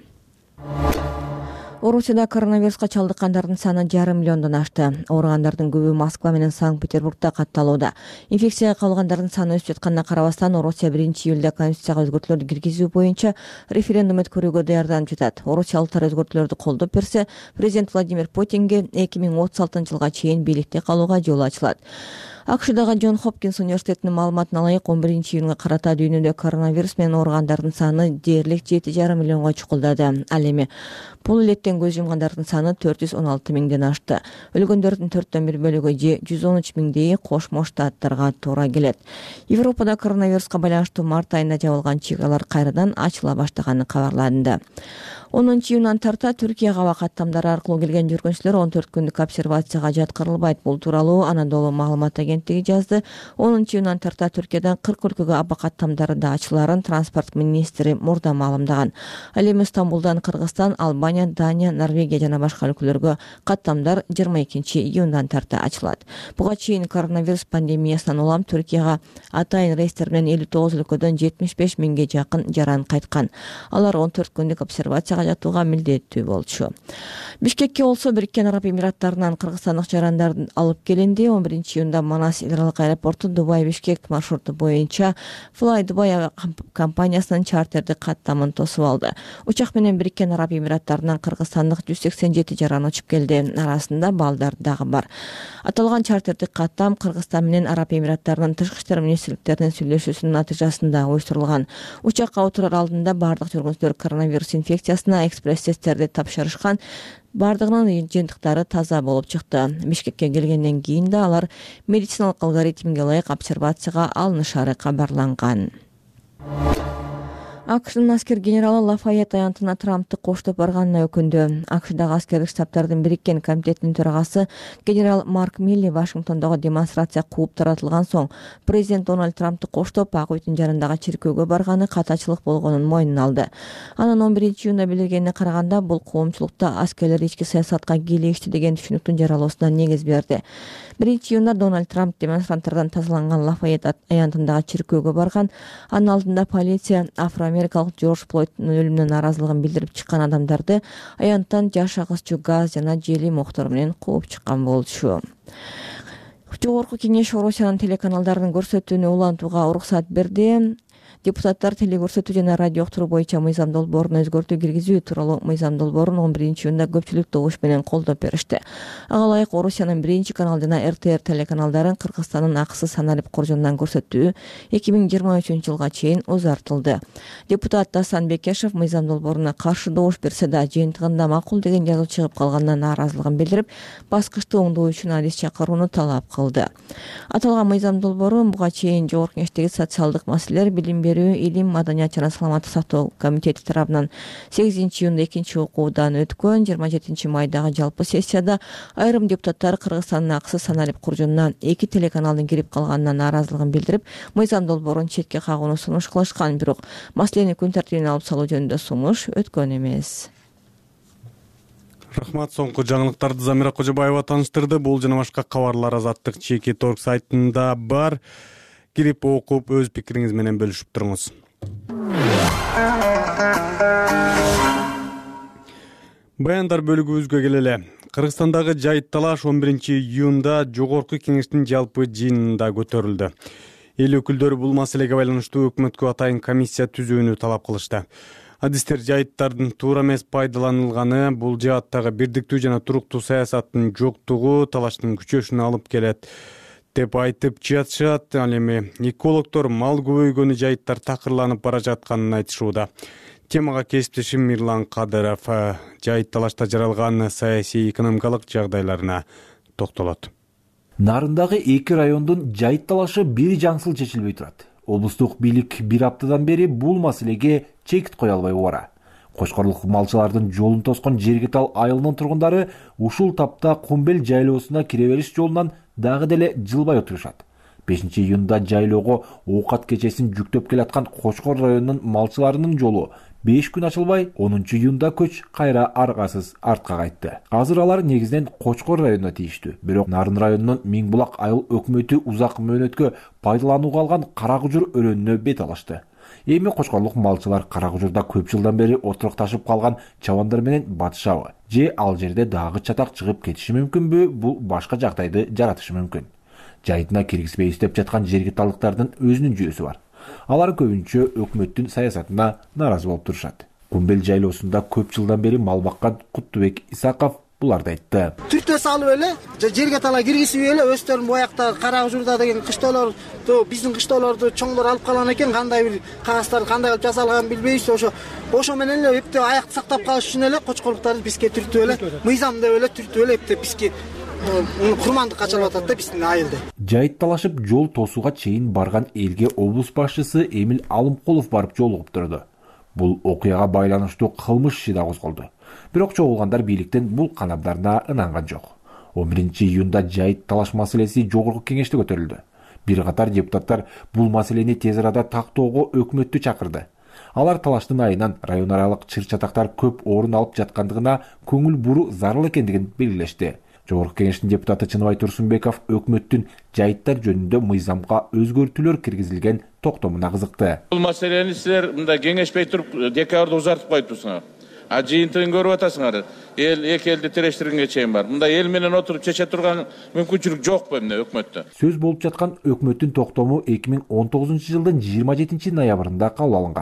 Орусияда коронавируска чалдыккандардын саны жарым миллиондон ашты. Ооругандардын көбү Москва менен Санкт-Петербургда катталууда. Инфекцияга кабылгандардын саны өсүп жатканына карабастан, Орусия биринчи июлда конституцияга өзгөртүүлөрдү киргизүү боюнча референдум өткөрүүгө даярданып жатат. Орусиялыктар өзгөртүүлөрдү колдоп берсе, президент Владимир Путинге эки миң отуз алтынчы жылга чейин бийликте калууга жол ачылат. АКШдагы Джон Хопкинс университетинин маалыматына ылайык, он биринчи июнга карата дүйнөдө коронавирус менен ооругандардын саны дээрлик жети жарым миллионго чукулдады. Ал эми бул илеттен көз жумгандардын саны төрт жүз он алты миңден ашты. Өлгөндөрдүн төрттөн бир бөлүгү же жүз он үч миңдейи Кошмо Штаттарга туура келет. Европада коронавируска байланыштуу март айында жабылган чек аралар кайрадан ачыла баштаганы кабарланды. онунчу июндан тарта Түркияга аба каттамдары аркылуу келген жүргүнчүлөр он төрт күндүк обсервацияга жаткырылбайт. Бул тууралуу Анадолу маалымат агенттиги жазды. онунчу июндан тарта Түркиядан кырк өлкөгө аба каттамдары да ачыларын транспорт министри мурда маалымдаган. Ал эми Стамбулдан Кыргызстан, Албания, Дания, Норвегия жана башка өлкөлөргө каттамдар жыйырма экинчи июндан тарта ачылат. Буга чейин коронавирус пандемиясынан улам Түркияга атайын рейстер менен элүү тогуз өлкөдөн жетимиш беш миңге жакын жаран кайткан. Алар он төрт күндүк обсервацияга жатууга милдеттүү болчу. Бишкекке болсо Бириккен Араб Эмираттарынан кыргызстандык жарандар алып келинди. он биринчи июнда Манас эл аралык аэропорту Дубай Бишкек маршруту боюнча Fly Dubai компаниясынын чартердик каттамын тосуп алды. Учак менен Бириккен Араб Эмираттарынан Кыргызстан кыргызстандык жүз сексен жети жаран учуп келди. Арасында балдар дагы бар. Аталган чартердик каттам Кыргызстан менен Араб Эмираттарынын тышкы иштер министрликтеринин сүйлөшүүсүнүн натыйжасында уюштурулган. Учакка отурар алдында бардык жүргүнчүлөр коронавирус инфекциясына экспресс-тестерди тапшырышкан. Бардыгынын жыйынтыктары таза болуп чыкты. Бишкекке келгенден кийин да алар медициналык алгоритмге ылайык обсервацияга алынышары кабарланган. АКШнын аскер генералы Лафайет аянтына Трампты коштоп барганына өкүндү. АКШдагы аскердик штабтардын бириккен комитетинин төрагасы генерал Марк Милли Вашингтондогу демонстрация кууп таратылган соң президент Дональд Трампты коштоп Ак үйдүн жанындагы чиркөөгө барганы катачылык болгонун мойнуна алды. Анын он биринчи июнда билдиргенине караганда бул коомчулукта аскерлер ички саясатка кийлешти деген түшүнүктүн жаралуусуна негиз берди. биринчи июнда Дональд Трамп демонстранттардан тазаланган Лафайет аянтындагы чиркөөгө барган. Анын алдында полиция афроамерикалык Джордж Флойдтун өлүмүнө нааразылыгын билдирип чыккан адамдарды аянттан жаш агызчу газ жана жели моктор менен кууп чыккан болчу. Жогорку кеңеш Орусиянын телеканалдарын көрсөтүүнү улантууга уруксат берди. Депутаттар телекөрсөтүү жана радио уктуруу боюнча мыйзам долбоорун өзгөртүү киргизүү тууралуу мыйзам долбоорун он биринчи июнда көпчүлүк добуш менен колдоп беришти. Ага ылайык Орусиянын биринчи канал жана эр тэ эр телеканалдарын Кыргызстандын акысыз саналип коржонунан көрсөтүү эки миң жыйырма үчүнчү жылга чейин узартылды. Депутат Дасан Бекешев мыйзам долбооруна каршы добуш берсе да жыйынтыгында макул деген жазуу чыгып калганына нааразылыгын билдирип, баскычты оңдоо үчүн адис чакырууну талап кылды. Аталган мыйзам долбоору буга чейин Жогорку Кеңештеги социалдык маселелер, билим берүү, илим, маданият жана саламаттык сактоо комитети тарабынан сегизинчи июнда экинчи окуудан өткөн, жыйырма жетинчи майдагы жалпы сессияда айрым депутаттар Кыргызстандын акысыз саналип коржонуна эки телеканалдын кирип калганына нааразылыгын билдирип, мыйзам долбоорун четке кагууну сунуш кылышкан, бирок маселени күн тартибине алып салуу жөнүндө сунуш өткөн эмес. Рахмат, соңку жаңылыктарды Замира Кожобаева тааныштырды. Бул жана башка кабарлар Азаттык чеки торг сайтында бар. Кирип окуп өз пикириңиз менен бөлүшүп туруңуз. Баяндар бөлүгүбүзгө келели. Кыргызстандагы жайыт талаш он биринчи июнда Жогорку Кеңештин жалпы жыйынында көтөрүлдү. Эл өкүлдөрү бул маселеге байланыштуу өкмөткө атайын комиссия түзүүнү талап кылышты. Адистер жайыттардын туура эмес пайдаланылганы, бул жааттагы бирдиктүү жана туруктуу саясаттын жоктугу талаштын күчөшүнө алып келет деп айтып жатышат. Ал эми экологдор мал көбөйгөнү жайыттар такырланып бара жатканын айтышууда. Темага кесиптешим Мирлан Кадыров жайыт талашта жаралган саясий экономикалык жагдайларына токтолот. Нарындагы эки райондун жайыт талашы бир жаңсыл чечилбей турат. Облустук бийлик бир аптадан бери бул маселеге чекит кое албай убара. Кошкорлук малчылардын жолун тоскон Жергетал айылынын тургундары ушул тапта Кумбел жайлоосуна кире бериш жолунан дагы деле жылбай отурушат. бешинчи июнда жайлоого оокат кечесин жүктөп келаткан Кошкор районунун малчыларынын жолу беш күн ачылбай, онунчу июнда көч кайра аргасыз артка кайтты. Азыр алар негизинен Кочкор районуна тийиштүү. Бирок Нарын районунун Миңбулак айыл өкмөтү узак мөөнөткө пайдаланууга алган Каракужур өрөөнүнө бет алышты. Эми Кочкорлук малчылар Каракужурда көп жылдан бери отурукташып калган чабандар менен батышабы? Же ал жерде дагы чатак чыгып кетиши мүмкүнбү? Бул башка жагдайды жаратышы мүмкүн. Жайытына киргизбей иштеп жаткан жергеталдыктардын өзүнүн жүйөсү бар. Алар көбүнчө өкмөттүн саясатына нааразы болуп турушат. Кумбел жайлоосунда көп жылдан бери мал баккан Куттубек Исаков буларды айтты. Түртө салып эле, жерге тала киргизип эле өздөрүн боякта Каракужурда деген кыштоолорду, биздин кыштоолорду чоңдор алып калган экен, кандай бир кагаздар кандай кылып жасалганын билбейбиз. Ошо ошо менен эле эптеп аякты сактап калыш үчүн эле Кочкорлуктарды бизге түртүп эле, мыйзам деп эле түртүп эле эптеп бизге курмандыкка чалып атат да биздин айылды. Жайыт талашып жол тосууга чейин барган элге облус башчысы Эмил Алымкулов барып жолугуп турду. Бул окуяга байланыштуу кылмыш иши да козголду. Бирок чогулгандар бийликтен бул канабдарына ынанган жок. он биринчи июнда жайыт талаш маселеси Жогорку Кеңеште көтөрүлдү. Бир катар депутаттар бул маселени тез арада тактоого өкмөттү чакырды. Алар талаштын айынан район аралык чыр-чатактар көп орун алып жаткандыгына көңүл буруу зарыл экендигин белгилешти. Жогорку Кеңештин депутаты Чыныбай Турсунбеков өкмөттүн жайыттар жөнүндө мыйзамга өзгөртүүлөр киргизилген токтомуна кызыкты. Бул маселени силер мында кеңешпей туруп декабрда узартып коюптурсуңар. А жыйынтыгын көрүп атасыңар. Эл эки элди тирештиргенге чейин бар. Мында эл менен отуруп чече турган мүмкүнчүлүк жокпу эмне өкмөттө? Сөз болуп жаткан өкмөттүн токтому эки миң он тогузунчу жылдын жыйырма жетинчи ноябрында кабыл алынган.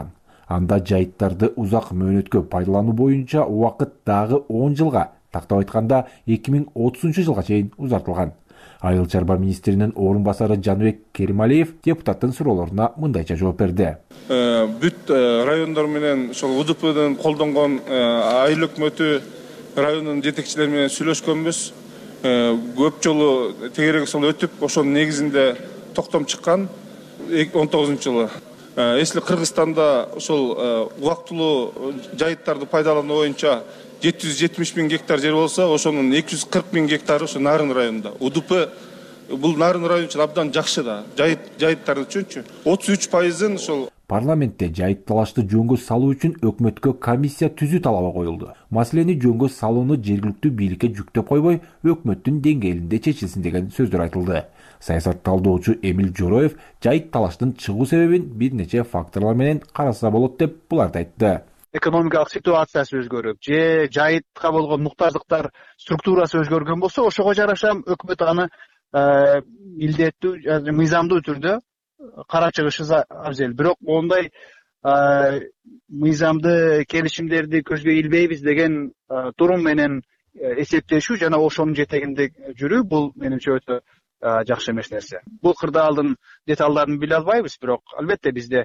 Анда жайыттарды узак мөөнөткө пайдалануу боюнча убакыт дагы он жылга, тактап айтканда эки миң отузунчу жылга чейин узартылган. Айыл чарба министринин орун басары Жаныбек Керималиев депутаттын суроолоруна мындайча жооп берди. Бүт райондор менен ошол УДПдын колдонгон айыл өкмөтү райондун жетекчилери менен сүйлөшкөнбүз. Көп жолу тегерек сол өтүп, ошонун негизинде токтом чыккан он тогузунчу жылы. Эсли Кыргызстанда ошол убактылуу жайыттарды пайдалануу боюнча жети жүз жетимиш миң гектар жер болсо, ошонун эки жүз кырк миң гектары ошо Нарын районунда. УДП бул Нарын району үчүн абдан жакшы да. Жайыт жайыттар үчүнчү отуз үч пайызын ошол. Парламентте жайыт талашты жөнгө салуу үчүн өкмөткө комиссия түзүү талабы коюлду. Маселени жөнгө салууну жергиликтүү бийликке жүктөп койбой, өкмөттүн деңгээлинде чечилсин деген сөздөр айтылды. Саясат талдоочу Эмил Жороев жайыт талаштын чыгуу себебин бир нече факторлор менен караса болот деп буларды айтты. Экономикалык ситуациясы өзгөрүп, же жайытка болгон муктаждыктар структурасы өзгөргөн болсо, ошого жараша өкмөт аны илдеттүү, мыйзамдуу түрдө кара чыгышы абзел. Бирок ондай мыйзамды келишимдерди көзгө илбейбиз деген турум менен эсептешүү жана ошонун жетегинде жүрүү бул менимче өтө жакшы эмес нерсе. Бул кырдаалдын деталдарын биле албайбыз, бирок албетте бизде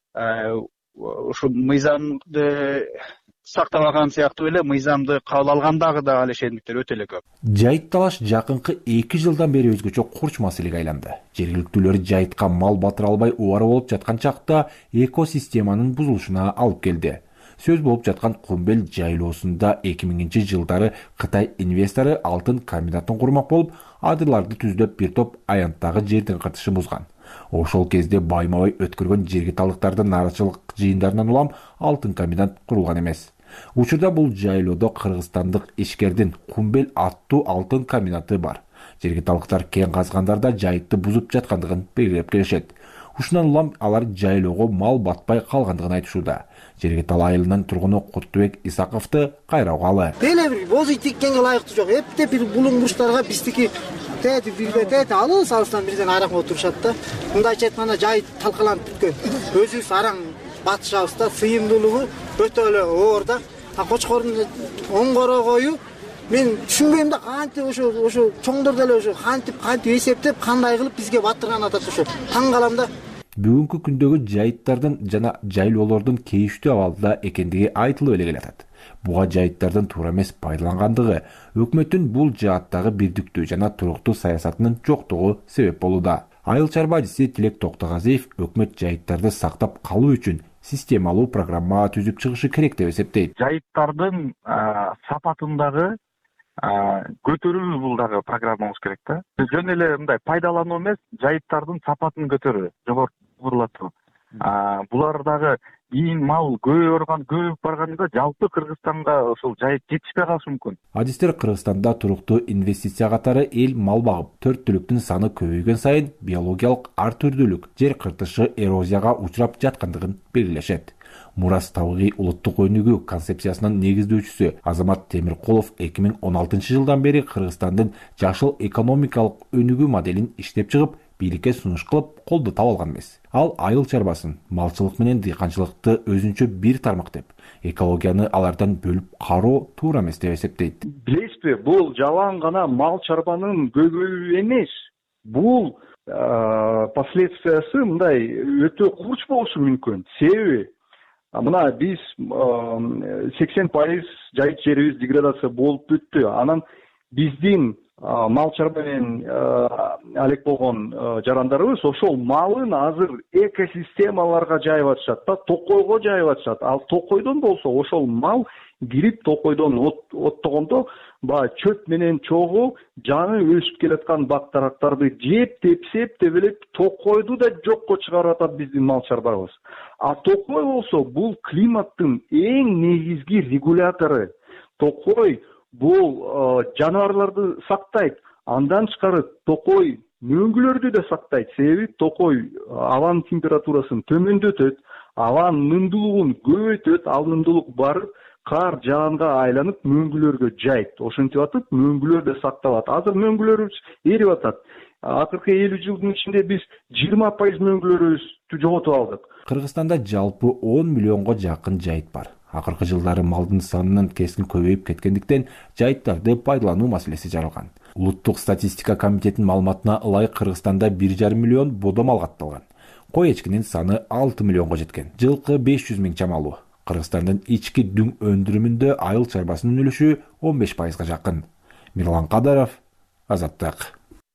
ушул мыйзамды сактап алган сыяктуу эле мыйзамды кабыл алгандагы да ал ишендиктер өтө эле көп. Жайыт талаш жакынкы эки жылдан бери өзгөчө курч маселеге айланды. Жергиликтүүлөр жайытка мал батыра албай убара болуп жаткан чакта экосистеманын бузулушуна алып келди. Сөз болуп жаткан Кумбел жайлоосунда эки миңинчи жылдары Кытай инвестору алтын комбинатын курмак болуп, адырларды түздөп бир топ аянттагы жердин кыртышын бузган. Ошол кезде байма-бай өткөргөн жергиталыктардын нараачылык жыйындарынан улам алтын комбинат курулган эмес. Учурда бул жайлоодо кыргызстандык ишкердин Кумбел аттуу алтын комбинаты бар. Жергиталыктар кен казгандарда жайытты бузуп жаткандыгын белгилеп келишет. Ушундан улам алар жайлоого мал батпай калгандыгын айтышууда. Жергитал айылынын тургуну Куттубек Исаковду кайраугалы. Эле бир боз ит тиккенге ылайыктуу жок. Эптеп бир булуң буруштарга биздики тети бирге тети алыс алыстан бирден арак отурушат да. Мындайча айтканда жайыт талкаланып бүткөн. Өзүбүз араң батышабыз да, сыйымдуулугу өтө эле оор да. А кочкордун оң корогою мен түшүнбөйм да, кантип ошо ошо чоңдор деле ошо кантип кантип эсептеп, кандай кылып бизге батырган атат ошо. Таң калам да. Бүгүнкү күндөгү жайыттардын жана жайлоолордун кейиштүү абалда экендиги айтылып эле келатат. Буга жайыттардын туура эмес пайдалангандыгы, өкмөттүн бул жааттагы бирдиктүү жана туруктуу саясатынын жоктугу себеп болууда. Айыл чарба адиси Тилек Токтогазиев өкмөт жайыттарды сактап калуу үчүн системалуу программа түзүп чыгышы керек деп эсептейт. Жайыттардын сапатындагы көтөрүү бул дагы программабыз керек да. Жөн эле мындай пайдалануу эмес, жайыттардын сапатын көтөрүү, жогорулатуу. Булар дагы ийин мал көбөйөргөн көбөйүп барганда жалпы Кыргызстанга ошол жайыт жетишпей калышы мүмкүн. Адистер Кыргызстанда туруктуу инвестиция катары эл мал багып, төрт түлүктүн саны көбөйгөн сайын биологиялык ар түрдүүлүк, жер кыртышы эрозияга учурап жаткандыгын белгилешет. Мурас табигый улуттук өнүгүү концепциясынын негиздөөчүсү Азамат Темиркулов эки миң он алтынчы жылдан бери Кыргызстандын жашыл экономикалык өнүгүү моделин иштеп чыгып, бийликке сунуш кылып, колду таап алган эмес. Ал айыл чарбасын, малчылык менен дыйканчылыкты өзүнчө бир тармак деп, экологияны алардан бөлүп кароо туура эмес деп эсептейт. Билесизби, бул жалаң гана мал чарбанын көбөйүү эмес. Бул последствиясы мындай өтө курч болушу мүмкүн. Себеби мына биз сексен пайыз жайыт жерибиз деградация болуп бүттү. Анан биздин мал чарба менен алек болгон жарандарыбыз ошол малын азыр экосистемаларга жайып атышат да, токойго жайып атышат. Ал токойдон болсо ошол мал кирип токойдон оттогондо баягы чөп менен чогуу жаны өсүп келаткан бак дарактарды жеп, тепсеп, тебелеп токойду да жокко чыгарып атат биздин мал чарбабыз. А токой болсо бул климаттын эң негизги регулятору. Токой бул жаныбарларды сактайт. Андан тышкары токой мөңгүлөрдү да сактайт. Себеби токой абанын температурасын төмөндөтөт, абанын нымдуулугун көбөйтөт. Ал нымдуулук барып кар жаганга айланып мөңгүлөргө жайт, ошентип атып мөңгүлөр да сакталат. Азыр мөңгүлөрүбүз эрип атат. Акыркы элүү жылдын ичинде биз жыйырма пайыз мөңгүлөрүбүздү жоготуп алдык. Кыргызстанда жалпы он миллионго жакын жайыт бар. Акыркы жылдары малдын санынын кескин көбөйүп кеткендиктен жайыттарды пайдалануу маселеси жаралган. Улуттук статистика комитетинин маалыматына ылайык Кыргызстанда бир жарым миллион бодо мал катталган. Кой эчкинин саны алты миллионго жеткен. Жылкы беш жүз миң чамалуу. Кыргызстандын ички дүң өндүрүмүндө айыл чарбасынын үлүшү он беш пайызга жакын. Мирлан Кадаров, Азаттык.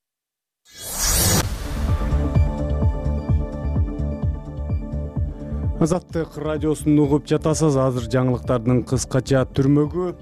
Азаттык радиосун угуп жатасыз. Азыр жаңылыктардын кыскача түрмөгү.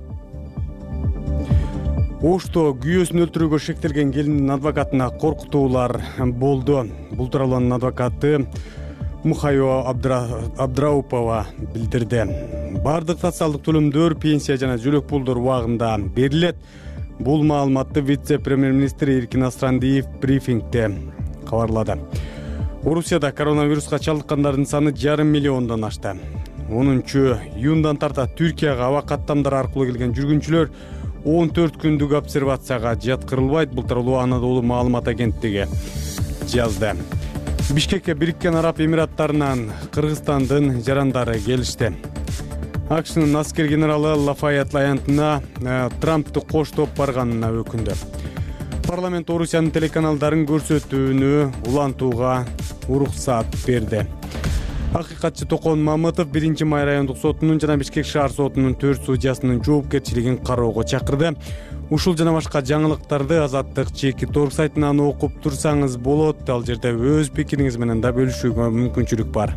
Ошто күйөөсүн өлтүрүүгө шектелген келиндин адвокатына коркутуулар болду. Бул тууралуу анын адвокаты Мухайо Абдраупова билдирди. Бардык социалдык төлөмдөр, пенсия жана жөлөк пулдар убагында берилет. Бул маалыматты вице-премьер-министр Эркин Асрандиев брифингде кабарлады. Орусияда коронавируска чалдыккандардын саны жарым миллиондон ашты. онунчу июндан тарта Түркияга аба каттамдар аркылуу келген жүргүнчүлөр он төрт күндүк обсервацияга жаткырылбайт. Бул тууралуу Анадолу маалымат агенттиги жазды. Бишкекке Бириккен Араб Эмираттарынан Кыргызстандын жарандары келишти. АКШнын аскер генералы Лафайет Лаянтына Трампты коштоп барганына өкүндү. Парламент Орусиянын телеканалдарын көрсөтүүнү улантууга уруксат берди. Акыйкатчы Токон Мамытов биринчи май райондук сотунун жана Бишкек шаар сотунун төрт судьясынын жоопкерчилигин кароого чакырды. Ушул жана башка жаңылыктарды Азаттык чеки торг сайтынан окуп турсаңыз болот. Ал жерде өз пикириңиз менен да бөлүшүүгө мүмкүнчүлүк бар.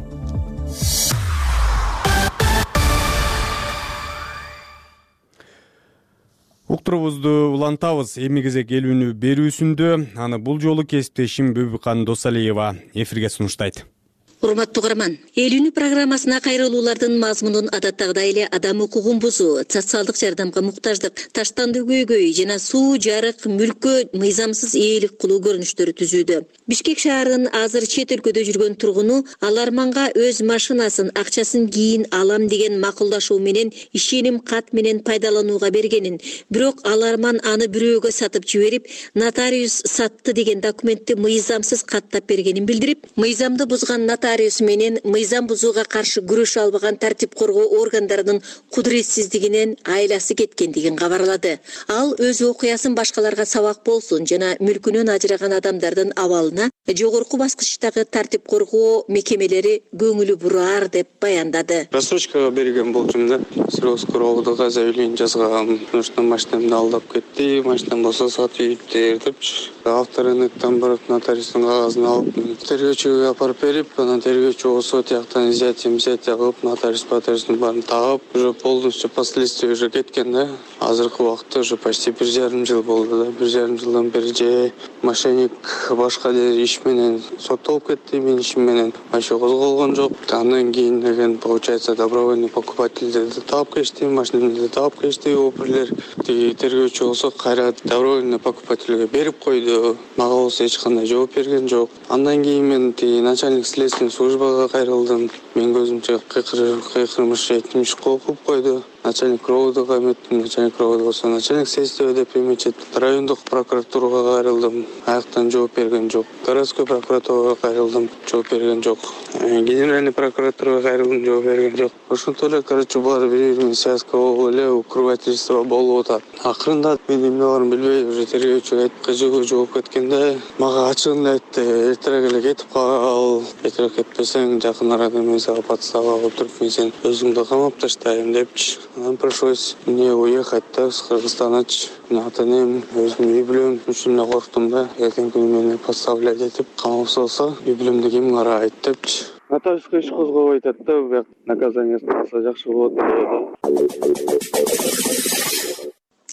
Уктурубузду улантабыз. Эми кезек келүүнү берүүсүндө аны бул жолу кесиптешим Бөбүкан Досалиева эфирге сунуштайт. Урматтуу көрөрман, Элүүнү программасына кайрылуулардын мазмунун адаттагыдай эле адам укугун бузуу, социалдык жардамга муктаждык, таштандуу көйгөй жана суу, жарык, мүлккө мыйзамсыз ээлик кылуу көрүнүштөрү түзүүдө. Бишкек шаарынын азыр чет өлкөдө жүргөн тургуну аларманга өз машинасын, акчасын кийин алам деген макулдашуу менен ишеним кат менен пайдаланууга бергенин, бирок аларман аны бирөөгө сатып жиберип, нотариус сатты деген документти мыйзамсыз каттап бергенин билдирип, мыйзамды бузган нотариус менен мыйзам бузууга каршы күрөшө албаган тартип коргоо органдарынын кудуретсиздигинен айласы кеткендигин кабарлады. Ал өз окуясын башкаларга сабак болсун жана мүлкүнөн ажыраган адамдардын абалына жогорку баскычтагы тартип коргоо мекемелери көңүлү бураар деп баяндады. Рассрочкага берген болчумун да. Срокскового заявление жазгам. Потому что машинамды алдап кетти, машинам болсо сатып ийиптир депчи. Авторыныктан барып нотариустун кагазын алып, тергөөчүгө апарып берип, анан тергөөчү болсо тияктан изятия, изятия кылып, нотариус патростун баарын тагып, уже полностью последствия уже кеткен да. Азыркы убакытта уже почти бир жарым жыл болду да. Бир жарым жылдан бери же мошенник башка иш менен соттолуп кетти, менин ишим менен вообще козголгон жок. Андан кийин деген получается добровольный покупательдерди таап кетти, машинамды таап кетти оперлер. Тиги тергөөчү болсо кайра добровольный покупательге берип койду. Мага болсо эч кандай жооп берген жок. Андан кийин мен тиги начальник следственный службага кайрылдым. Мен көзүмчө кыйкырмыш жетимиш кылып койду. Начальник ровдга эметтим, начальник ровд болсо начальник следствия деп эметет. Райондук прокуратурага кайрылдым. Аяктан жооп берген жок. Городской прокуратурага кайрылдым, жооп берген жок. Генеральный прокуратурага кайрылдым, жооп берген жок. Ошентип эле, короче, булар бири-биринин связка болуп эле укрывательство болуп атат. Акырында мен эмне барын билбей, уже тергөөчүгө айткыжыгы жооп кеткенде, мага ачыгын айтты, эртерээк эле кетип кал. Эртерээк кетпесең, жакын арада мен сага подстава алып туруп, мен сени өзүңдү камап таштайм депчи. Нам пришлось мне уехать да, с Кыргызстаначы. Ата-энем, өзүм үй бүлөм үчүн эле корктум да. Эртең күнү мени подставлять этип, камап салса, үй бүлөмдү ким карайт депчи. Нотариуска иш козгобойт атат да, бияк наказаниясын алса жакшы болот деп.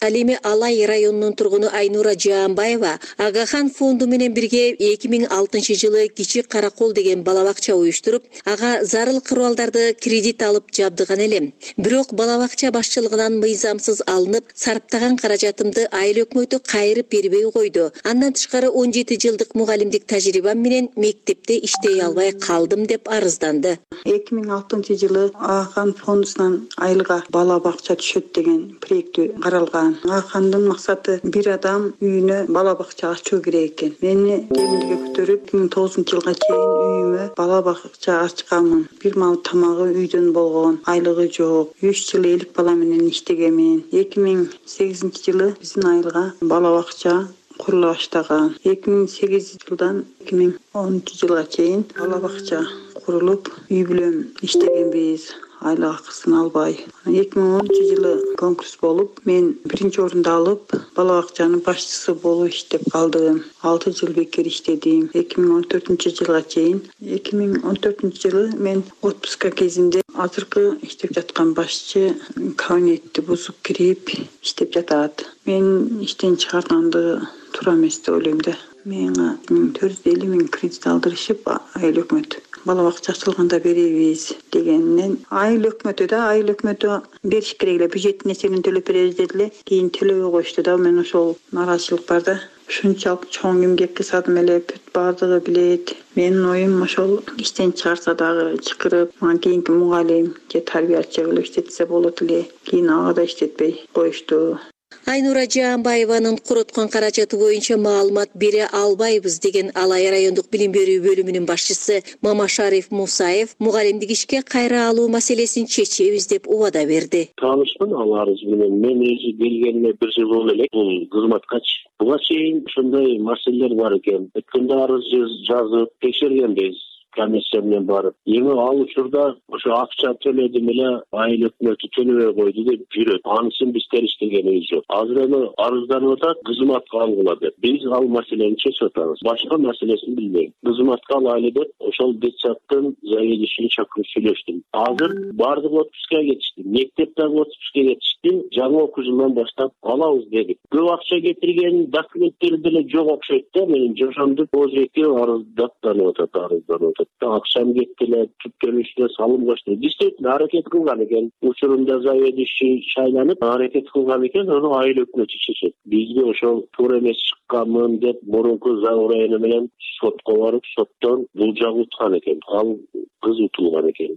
Ал эми Алай районунун тургуну Айнура Жаамбаева Агахан фонду менен бирге эки миң алтынчы жылы Кичи Каракол деген бала бакча уюштуруп, ага зарыл куралдарды кредит алып жабдыган элем. Бирок бала бакча башчылыгынан мыйзамсыз алынып, сарптаган каражатымды айыл өкмөтү кайрып бербей койду. Андан тышкары он жети жылдык мугалимдик тажрыйбам менен мектепте иштей албай калдым деп арызданды. эки миң алтынчы жылы Агахан фондунан айылга бала бакча түшөт деген проекти каралган. Агахандын максаты бир адам үйүнө бала бакча ачуу керек экен. Мени кемилге көтөрүп эки миң тогузунчу жылга чейин үйүмө бала бакча ачканмын. Бир мал тамагы үйдөн болгон, айлыгы жок. үч жыл элик бала менен иштегенмин. эки миң сегизинчи жылы биздин айылга бала бакча курулуп баштаган. эки миң сегизинчи жылдан эки миң онунчу жылга чейин бала бакча курулуп, үй бүлөм иштегенбиз. Айлык акысын албай. эки миң онунчу жылы конкурс болуп, мен биринчи орунду алып, бала бакчанын башчысы болуп иштеп калдым. алты жыл бекер иштедим. эки миң он төртүнчү жылга чейин. эки миң он төртүнчү жылы мен отпуска кезинде азыркы иштеп жаткан башчы кабинетти бузуп кирип иштеп жатат. Мен иштен чыгарганды туура эмес деп ойлойм да. Менга төрт жүз элүү миң кредит алдырышып, айыл өкмөт бала бакча ачылганда беребиз дегеннен айыл өкмөтү да айыл өкмөтү бериш керек эле, бюджеттин эсебинен төлөп беребиз деди эле. Кийин төлөбөй коюшту да. Мен ошол нааразычылык бар да. Ушунчалык чоң эмгекке садым эле, бүт баардыгы билет. Менин оюм ошол иштен чыгарса дагы чакырып, мага кийинки мугалим же тарбиячы кылып иштетсе болот эле. Кийин ага да иштетпей коюшту. Айнура Жаамбаеванын куруткан каражаты боюнча маалымат бере албайбыз деген Алай райондук билим берүү бөлүмүнүн башчысы Мамашариф Мусаев мугалимдик ишке кайра алуу маселесин чечебиз деп убада берди. Таанышмын ал арыз менен. Мен өзү келгениме бир жыл болду элек бул кызматкачы. Буга чейин ушундай маселелер бар экен. Өткөндө арыз жазып текшергенбиз. Комиссия менен барып, эми ал учурда ошо акча төлөдүм эле, айыл өкмөтү төлөбөй койду деп жүрөт. Анысын биз териштегенибиз жок. Азыр эми арызданып атат, кызматка алгыла деп. Биз ал маселени чечип атабыз. Башка маселесин билбейм. Кызматка алайлы деп ошол детсадтын заведующийин чакырып сүйлөштүм. Азыр бардык отпускка кетишти. Мектеп дагы отпускка кетишти. Жаңы окуу жылынан баштап алабыз дедик. Көп акча кетирген документтери деле жок окшойт да. Менин жошомдуп озеке арыздаттанып атат, арызданып атат. Акчам кетти эле, түпкөнүчүнө салым кошту. Действительно аракет кылган экен. Учурунда заведующий шайланып аракет кылган экен, аны айыл өкмөтү чечет. Бизге ошол туура эмес чыкканмын деп мурунку заврайны менен сотко барып, соттон бул жак уткан экен. Ал кыз утулган экен.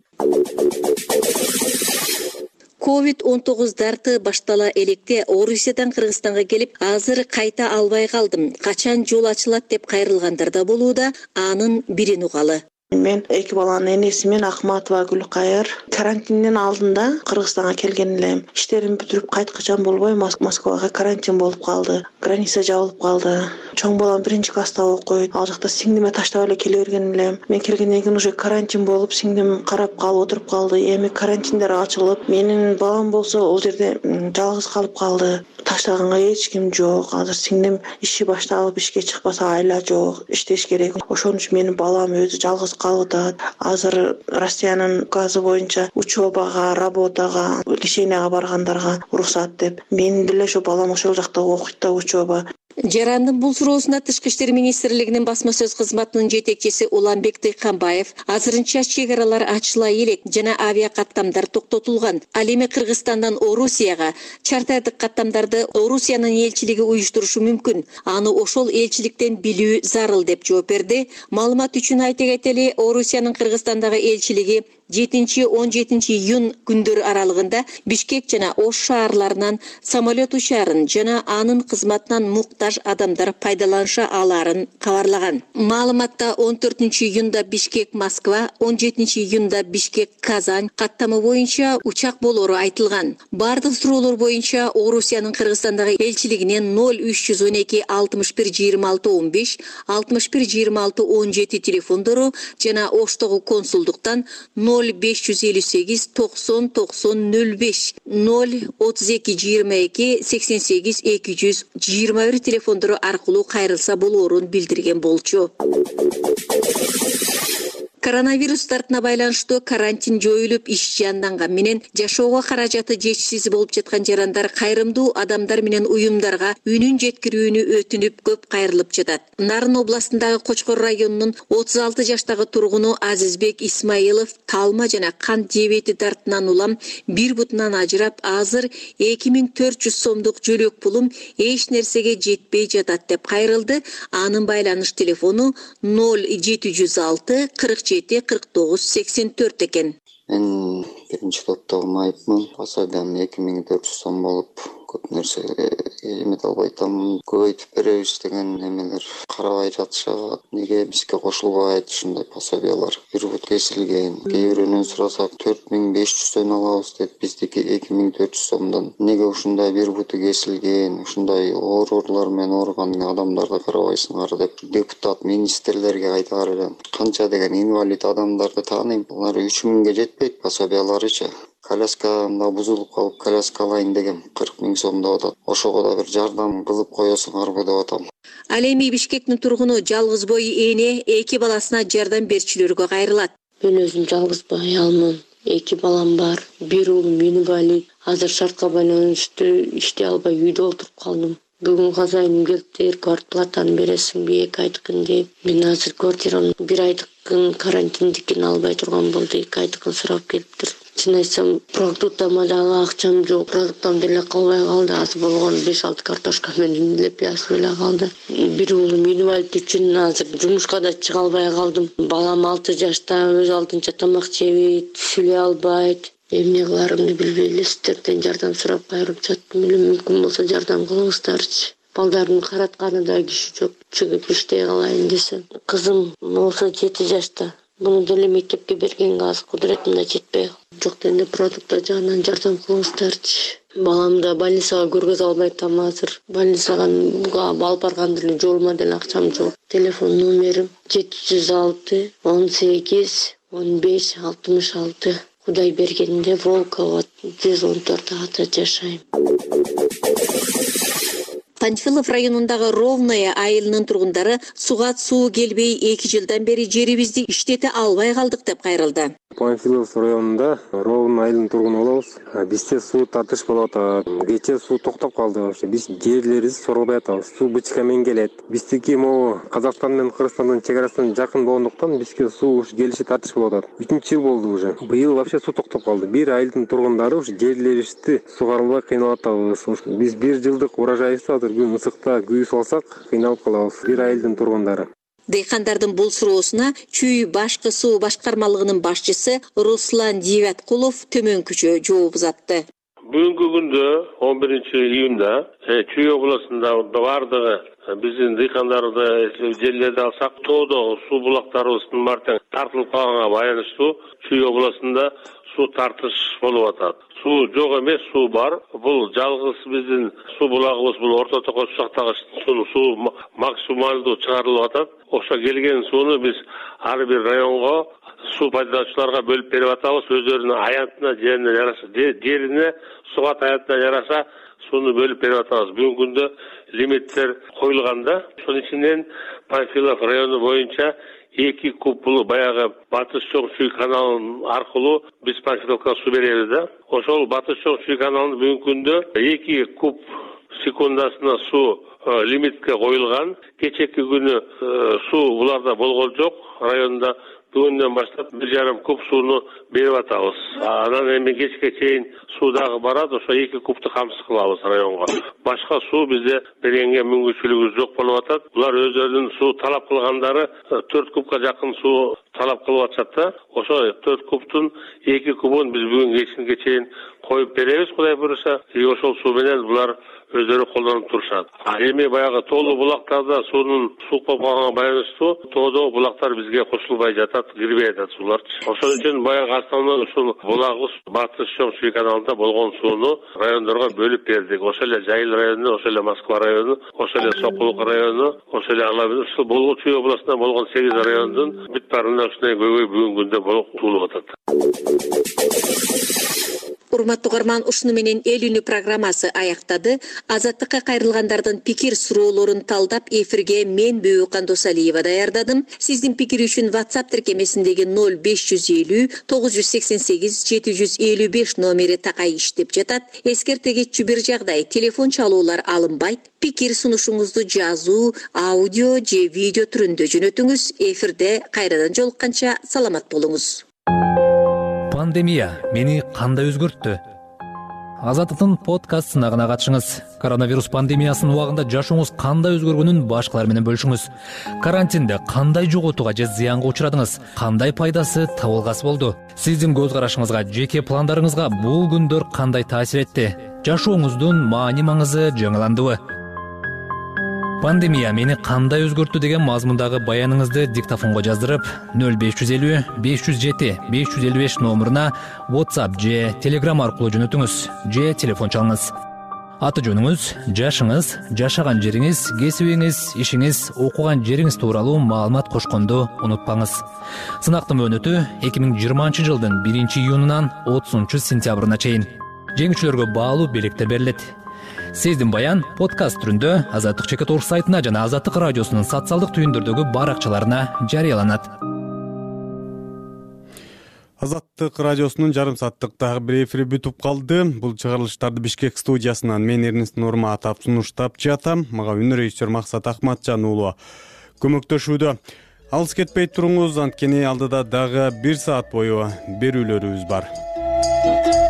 ковид он тогуз дарты баштала электе Орусиядан Кыргызстанга келип, азыр кайта албай калдым. Качан жол ачылат деп кайрылгандар да болууда, анын бирин угалы. Мен эки баланын энесимин Акматова Гүлкайыр карантиндин алдында Кыргызстанга келген элем. Иштерим бүтүрүп кайткычан болбой Москвага карантин болуп калды. Граница жабылып калды. Чоң балам биринчи класста окуйт. Ал жакта сиңдиме таштап эле келе берген элем. Мен келгенден кийин уже карантин болуп, сиңдим карап калып отуруп калды. Эми карантиндер ачылып, менин балам болсо ол жерде жалгыз калып калды. Таштаганга эч ким жок. Азыр сиңдим иши башталып, ишке чыкпаса айла жок. Иштеш керек. Ошон үчүн менин балам өзү жалгыз калып атат. Азыр Россиянын указы боюнча учебага, работага, леченияга баргандарга уруксат деп. Менин деле ошо балам ошол жакта окуйт да, учеба. Жарандын бул суроосуна Тышкы иштер министрлигинин басма сөз кызматынын жетекчиси Уланбек Дыйканбаев азырынча чек аралар ачыла элек жана авиа каттамдар токтотулган. Ал эми Кыргызстандан Орусияга чартардык каттамдарды Орусиянын элчилиги уюштурушу мүмкүн. Аны ошол элчиликтен билүү зарыл деп жооп берди. Маалымат үчүн айта кетели, Орусиянын Кыргызстандагы элчилиги жетинчи он жетинчи июнь күндөр аралыгында Бишкек жана Ош шаарларынан самолет учарын жана анын кызматынан муктаж адамдар пайдаланыша аларын кабарлаган. Маалыматта он төртүнчү июнда Бишкек Москва, он жетинчи июнда Бишкек Казань каттамы боюнча учак болору айтылган. Бардык суроолор боюнча Орусиянын Кыргызстандагы элчилигинен ноль үч жүз он эки алтымыш бир жыйырма алты он беш, алтымыш бир жыйырма алты он жети телефондору жана Оштогу консулдуктан ноль беш жүз элүү сегиз токсон токсон ноль беш, ноль отуз эки жыйырма эки сексен сегиз эки жүз жыйырма бир телефондору аркылуу кайрылса болоорун билдирген болчу. Коронавирус тартына байланыштуу карантин жоюлуп иш жанданган менен жашоого каражаты жетишсиз болуп жаткан жарандар кайрымдуу адамдар менен уюмдарга үнүн жеткирүүнү өтүнүп көп кайрылып жатат. Нарын областындагы Кочкор районунун отуз алты жаштагы тургуну Азизбек Исмаилов талма жана кант диабети дартынан улам бир бутунан ажырап, азыр эки миң төрт жүз сомдук жөлөк пулум эч нерсеге жетпей жатат деп кайрылды. Анын байланыш телефону ноль жети жүз алты кырк жети кырк тогуз сексен төрт экен. Мен биринчи топтогу майыпмын. Пособиям эки миң төрт жүз сом болуп, көп нерсе эмете албай атам. Көбөйтүп беребиз деген эмелер карабай жатышат. Неге бизге кошулбайт ушундай пособиялар? Бир бут кесилген. Кээ бирөөнөн сурасак төрт миң беш жүздөн алабыз деп, биздики эки миң төрт жүз сомдон. Неге ушундай бир буту кесилген, ушундай оорулар менен ооруган адамдарды карабайсыңар деп депутат, министрлерге кайта караган. Канча деген инвалид адамдарды тааныйм. Алар үч миңге жетпейт пособияларычы. Коляскамда бузулуп калып, коляска алайын дегем, кырк миң сом деп атат. Ошого да бир жардам кылып коесуңарбы деп атам. Ал эми Бишкектин тургуну жалгыз бой эне эки баласына жардам берчүлөргө кайрылат. Мен өзүм жалгыз бой аялмын. Эки балам бар. Бир уулум инвалид. Азыр шартка байланыштуу иштей албай үйдө отуруп калдым. Бүгүн казайым келиптир, квартплатаны бересиңби эки айдыкын деп. Мен азыр квартирамды бир айдыкын карантиндикин албай турган болду, эки айдыкын сурап келиптир. Чын айтсам, продуктама дагы акчам жок. Продуктам деле калбай калды. Азыр болгон беш алты картошка менен эле пияз эле калды. Бир уулум инвалид үчүн азыр жумушка да чыга албай калдым. Балам алты жашта, өз алдынча тамак жебейт, сүйлөй албайт. Эмне кыларымды билбей эле сиздерден жардам сурап кайрылып жаттым эле. Мүмкүн болсо жардам кылыңыздарчы. Балдардын каратканы да киши жок. Чыгып иштей калайын десем. Кызым болсо жети жашта. Буну деле мектепке бергенге азыр кудуретим да жетпей жок дегенде продукттар жагынан жардам кылыңыздарчы. Балам да больницага көргөзө албай атам азыр. Больницага алып барган деле жолума деле акчам жок. Телефон номерим жети жүз алты он сегиз он беш алтымыш алты. Кудай бергенде Волкова жүз он төрт ата жашайм. Панфилов районундагы Ровное айылынын тургундары суга суу келбей эки жылдан бери жерибизди иштете албай калдык деп кайрылды. Панфилов районунда Ровное айылынын тургуну болобуз. Бизде суу тартыш болуп атат. Кечээ суу токтоп калды вообще. Биз жерлерибиз сорулбай атабыз. Суу бычка менен келет. Биздики могу Казакстан менен Кыргызстандын чек арасынан жакын болгондуктан бизге суу келиши тартыш болуп атат. үчүнчү жыл болду уже. Быйыл вообще суу токтоп калды. Бир айылдын тургундары ушу жерлерибизди сугарылбай кыйналып атабыз. Биз бир жылдык урожайыбызды азыр күн ысыкта күйүү салсак кыйналып калабыз. Бир айылдын тургундары. Дыйкандардын бул суроосуна Чүй башкы суу башкармалыгынын башчысы Руслан Дивяткулов төмөнкүчө жооп узатты. Бүгүнкү күндө он биринчи июнда Чүй областында бардыгы биздин дыйкандарды жерлерди алсак, тоодо суу булактарыбыздын баары тартылып калганга байланыштуу Чүй областында суу тартыш болуп атат. Суу жок эмес, суу бар. Бул жалгыз биздин суу булагыбыз, бул Орто Токочтактагы суу максималдуу чыгарылып атат. Ошо келген сууну биз ар бир районго суу пайдалануучуларга бөлүп берип атабыз. Өздөрүнүн аянтына, жерине жараша, жерине суга аянтына жараша сууну бөлүп берип атабыз. Бүгүнкү күндө лимиттер коюлганда, ошонун ичинен Панфилов району боюнча эки куб бул баягы Батыш Чоң Чүй каналынын аркылуу биз Панфиловко суу беребиз да. Ошол Батыш Чоң Чүй каналынын бүгүнкү күндө эки куб секундасына суу лимитке коюлган. Кечеки күнү суу буларда болгон жок. Районда бүгүндөн баштап бир жарым куб сууну берип атабыз. Анан эми кечке чейин суу дагы барат, ошо эки кубту камсыз кылабыз районго. Башка суу бизде бергенге мүмкүнчүлүгүбүз жок болуп атат. Булар өздөрүнүн суу талап кылгандары төрт кубка жакын суу талап кылып атышат да. Ошо төрт кубтун эки кубун биз бүгүн кечинге чейин коюп беребиз, Кудай буюрса. И ошол суу менен булар өздөрү колдонуп турушат. А эми баягы тоолуу булактарда суунун суук болуп калганга байланыштуу тоодо булактар бизге кошулбай жатат, кирбей жатат сууларчы. Ошон үчүн баягы основной ушул булагыбыз Батыш Чоң Чүй каналында болгон сууну райондорго бөлүп бердик. Ошол эле Жайыл району, ошол эле Москва району, ошол эле Сокулук району, ошол эле Алабин, ушул болгон Чүй областында болгон сегиз райондун бүт баарында ушундай көйгөй бүгүнкү күндө болуп туулуп атат. урматтуу угарман, ушуну менен эл үнү программасы аяктады. Азаттыкка кайрылгандардын пикир суроолорун талдап эфирге мен Бөйөкан Досалиева даярдадым. Сиздин пикир үчүн WhatsApp тиркемесиндеги ноль беш жүз элүү тогуз жүз сексен сегиз жети жүз элүү беш номери такай иштеп жатат. Эскерте кетчү бир жагдай, телефон чалуулар алынбайт. Пикир сунушуңузду жазуу, аудио же видео түрүндө жөнөтүңүз. Эфирде кайрадан жолукканча саламат болуңуз. Пандемия мени кандай өзгөрттү? Азаттыктын подкаст сынагына катышыңыз. Коронавирус пандемиясынын убагында жашооңуз кандай өзгөргөнүн башкалар менен бөлүшүңүз. Карантинде кандай жоготууга же зыянга учурадыңыз? Кандай пайдасы, табылгасы болду? Сиздин көз карашыңызга, жеке пландарыңызга бул күндөр кандай таасир этти? Жашооңуздун маани маңызы жаңыландыбы? Пандемия мени кандай өзгөрттү деген мазмундагы баяныңызды диктофонго жаздырып, ноль беш жүз элүү беш жүз жети беш жүз элүү беш номуруна WhatsApp же Telegram аркылуу жөнөтүңүз же телефон чалыңыз. Аты жөнүңүз, жашыңыз, жашаган жериңиз, кесибиңиз, ишиңиз, окуган жериңиз тууралуу маалымат кошконду унутпаңыз. Сынактын мөөнөтү эки миң жыйырманчы жылдын биринчи июнунан отузунчу сентябрына чейин. Жеңүүчүлөргө баалуу белектер берилет. Сиздин баян подкаст түрүндө Азаттык чекит орг сайтына жана Азаттык радиосунун социалдык түйүндөрдөгү баракчаларына жарыяланат. Азаттык радиосунун жарым сааттык дагы бир эфири бүтүп калды. Бул чыгарылыштарды Бишкек студиясынан мен Эрнест Нурматов сунуштап жатам. Мага үнө режиссер Максат Акматжан уулу көмөктөшүүдө. Алыс кетпей туруңуз, анткени алдыда дагы бир саат бою берүүлөрүбүз бар.